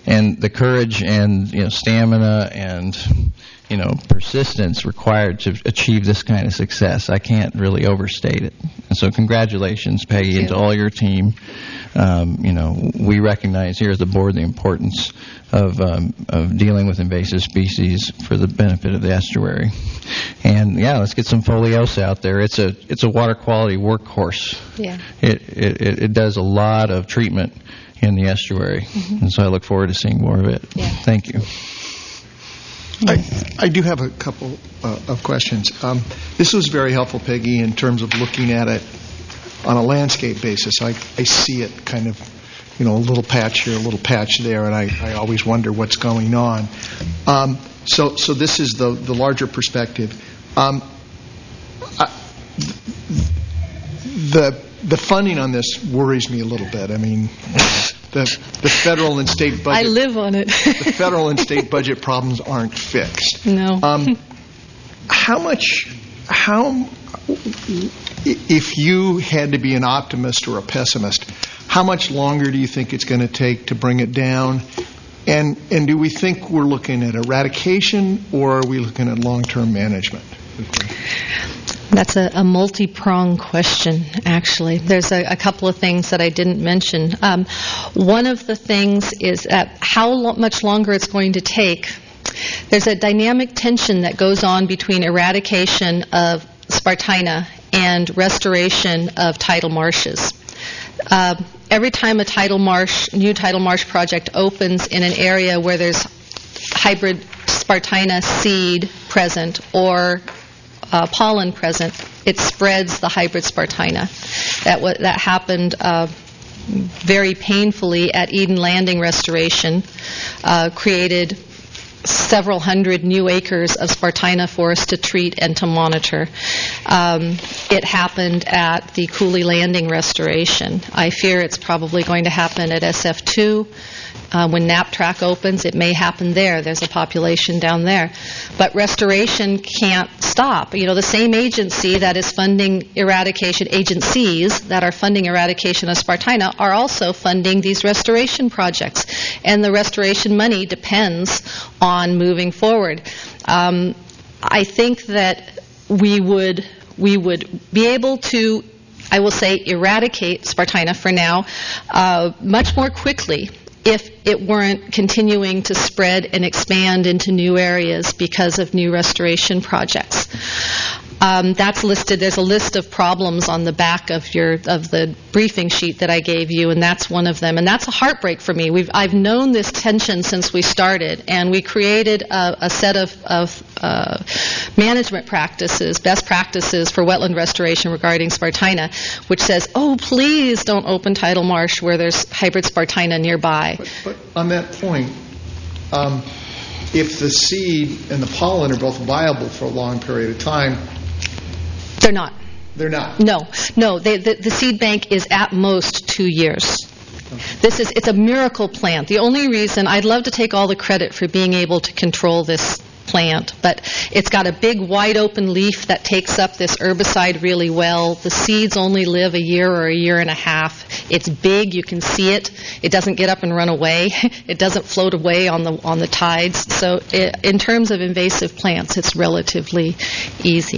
and the courage and stamina and persistence required to achieve this kind of success. I can't really overstate it. And so congratulations, Peggy, and to all your team. We recognize here at the board the importance of dealing with invasive species for the benefit of the estuary. And let's get some Pholios out there. It's a water quality workhorse. Yeah. It does a lot of treatment in the estuary, and so I look forward to seeing more of it. Yeah. Thank you. I do have a couple of questions. This was very helpful, Peggy, in terms of looking at it on a landscape basis. I see it kind of, a little patch here, a little patch there, and I always wonder what's going on. So this is the larger perspective. The funding on this worries me a little bit. I mean, the federal and state budget. I live on it. The federal and state budget problems aren't fixed. No. If you had to be an optimist or a pessimist, how much longer do you think it's going to take to bring it down? And do we think we're looking at eradication, or are we looking at long-term management? That's a multi-pronged question, actually. There's a couple of things that I didn't mention. One of the things is how much longer it's going to take. There's a dynamic tension that goes on between eradication of Spartina and restoration of tidal marshes. Every time a new tidal marsh project opens in an area where there's hybrid Spartina seed present or pollen present, it spreads the hybrid Spartina. That happened very painfully at Eden Landing Restoration, created several hundred new acres of Spartina for us to treat and to monitor. It happened at the Cooley Landing Restoration. I fear it's probably going to happen at SF2. When NAPTRAC opens, it may happen there. There's a population down there. But restoration can't stop. The same agency that is funding eradication, agencies that are funding eradication of Spartina are also funding these restoration projects. And the restoration money depends on moving forward. I think that we would be able to, I will say, eradicate Spartina for now much more quickly if it weren't continuing to spread and expand into new areas because of new restoration projects. That's listed. There's a list of problems on the back of the briefing sheet that I gave you, and that's one of them. And that's a heartbreak for me. I've known this tension since we started, and we created a set of management practices, best practices for wetland restoration regarding Spartina, which says, "Oh, please don't open tidal marsh where there's hybrid Spartina nearby." But on that point, if the seed and the pollen are both viable for a long period of time, they're not. They're not. No. The seed bank is at most 2 years. It's a miracle plant. The only reason, I'd love to take all the credit for being able to control this plant, but it's got a big wide open leaf that takes up this herbicide really well. The seeds only live a year or a year and a half. It's big, you can see it. It doesn't get up and run away. It doesn't float away on the tides. So in terms of invasive plants, it's relatively easy.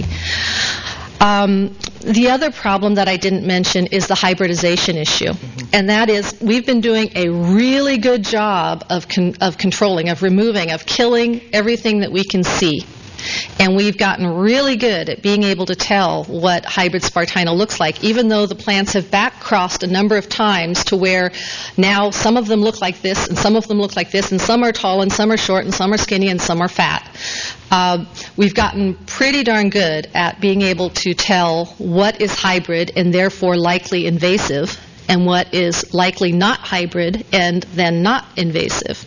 The other problem that I didn't mention is the hybridization issue. And that is, we've been doing a really good job of controlling, of removing, of killing everything that we can see. And we've gotten really good at being able to tell what hybrid Spartina looks like, even though the plants have back-crossed a number of times to where now some of them look like this, and some of them look like this, and some are tall, and some are short, and some are skinny, and some are fat. We've gotten pretty darn good at being able to tell what is hybrid and therefore likely invasive, and what is likely not hybrid and then not invasive.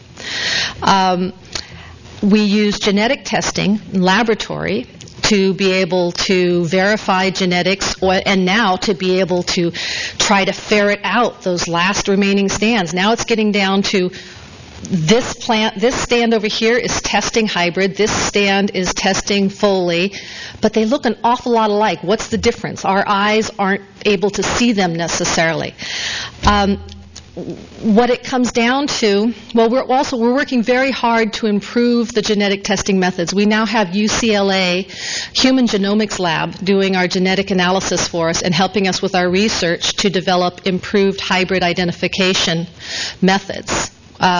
We use genetic testing in laboratory to be able to verify genetics, and now to be able to try to ferret out those last remaining stands. Now it's getting down to this stand over here is testing hybrid, this stand is testing Foley, but they look an awful lot alike. What's the difference? Our eyes aren't able to see them necessarily. what it comes down to, well, we're working very hard to improve the genetic testing methods. We now have UCLA Human Genomics Lab doing our genetic analysis for us and helping us with our research to develop improved hybrid identification methods.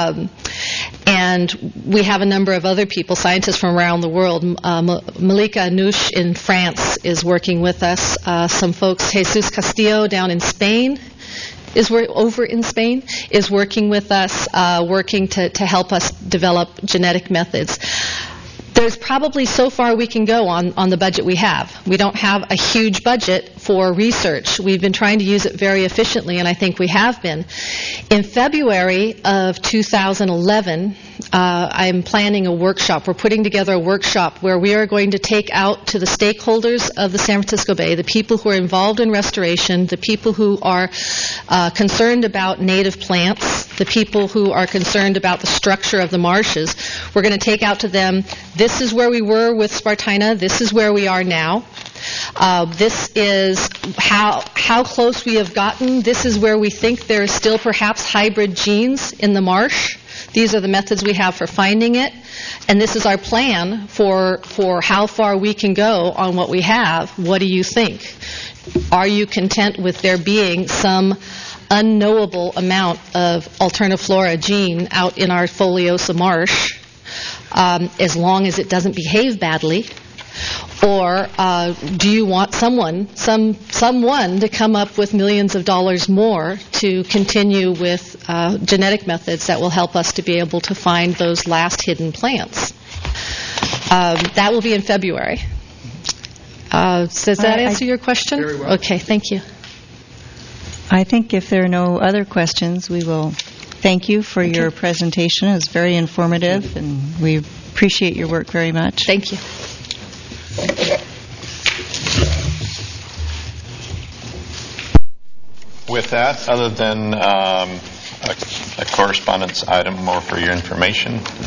And we have a number of other people, scientists from around the world. Malika Anoush in France is working with us. Some folks, Jesus Castillo down in Spain, is working with us, working to help us develop genetic methods. There's probably so far we can go on the budget we have. We don't have a huge budget for research. We've been trying to use it very efficiently, and I think we have been. In February of 2011, I'm planning a workshop. We're putting together a workshop where we are going to take out to the stakeholders of the San Francisco Bay, the people who are involved in restoration, the people who are concerned about native plants, the people who are concerned about the structure of the marshes. We're going to take out to them, this is where we were with Spartina, this is where we are now. This is how close we have gotten. This is where we think there is still perhaps hybrid genes in the marsh. These are the methods we have for finding it. And this is our plan for how far we can go on what we have. What do you think? Are you content with there being some unknowable amount of alterniflora gene out in our foliosa marsh, as long as it doesn't behave badly? Or do you want someone to come up with millions of dollars more to continue with genetic methods that will help us to be able to find those last hidden plants? That will be in February. Does that answer your question? Very well. Okay, thank you. I think if there are no other questions, we will thank you for your presentation. It was very informative, and we appreciate your work very much. Thank you. With that, other than a correspondence item more for your information,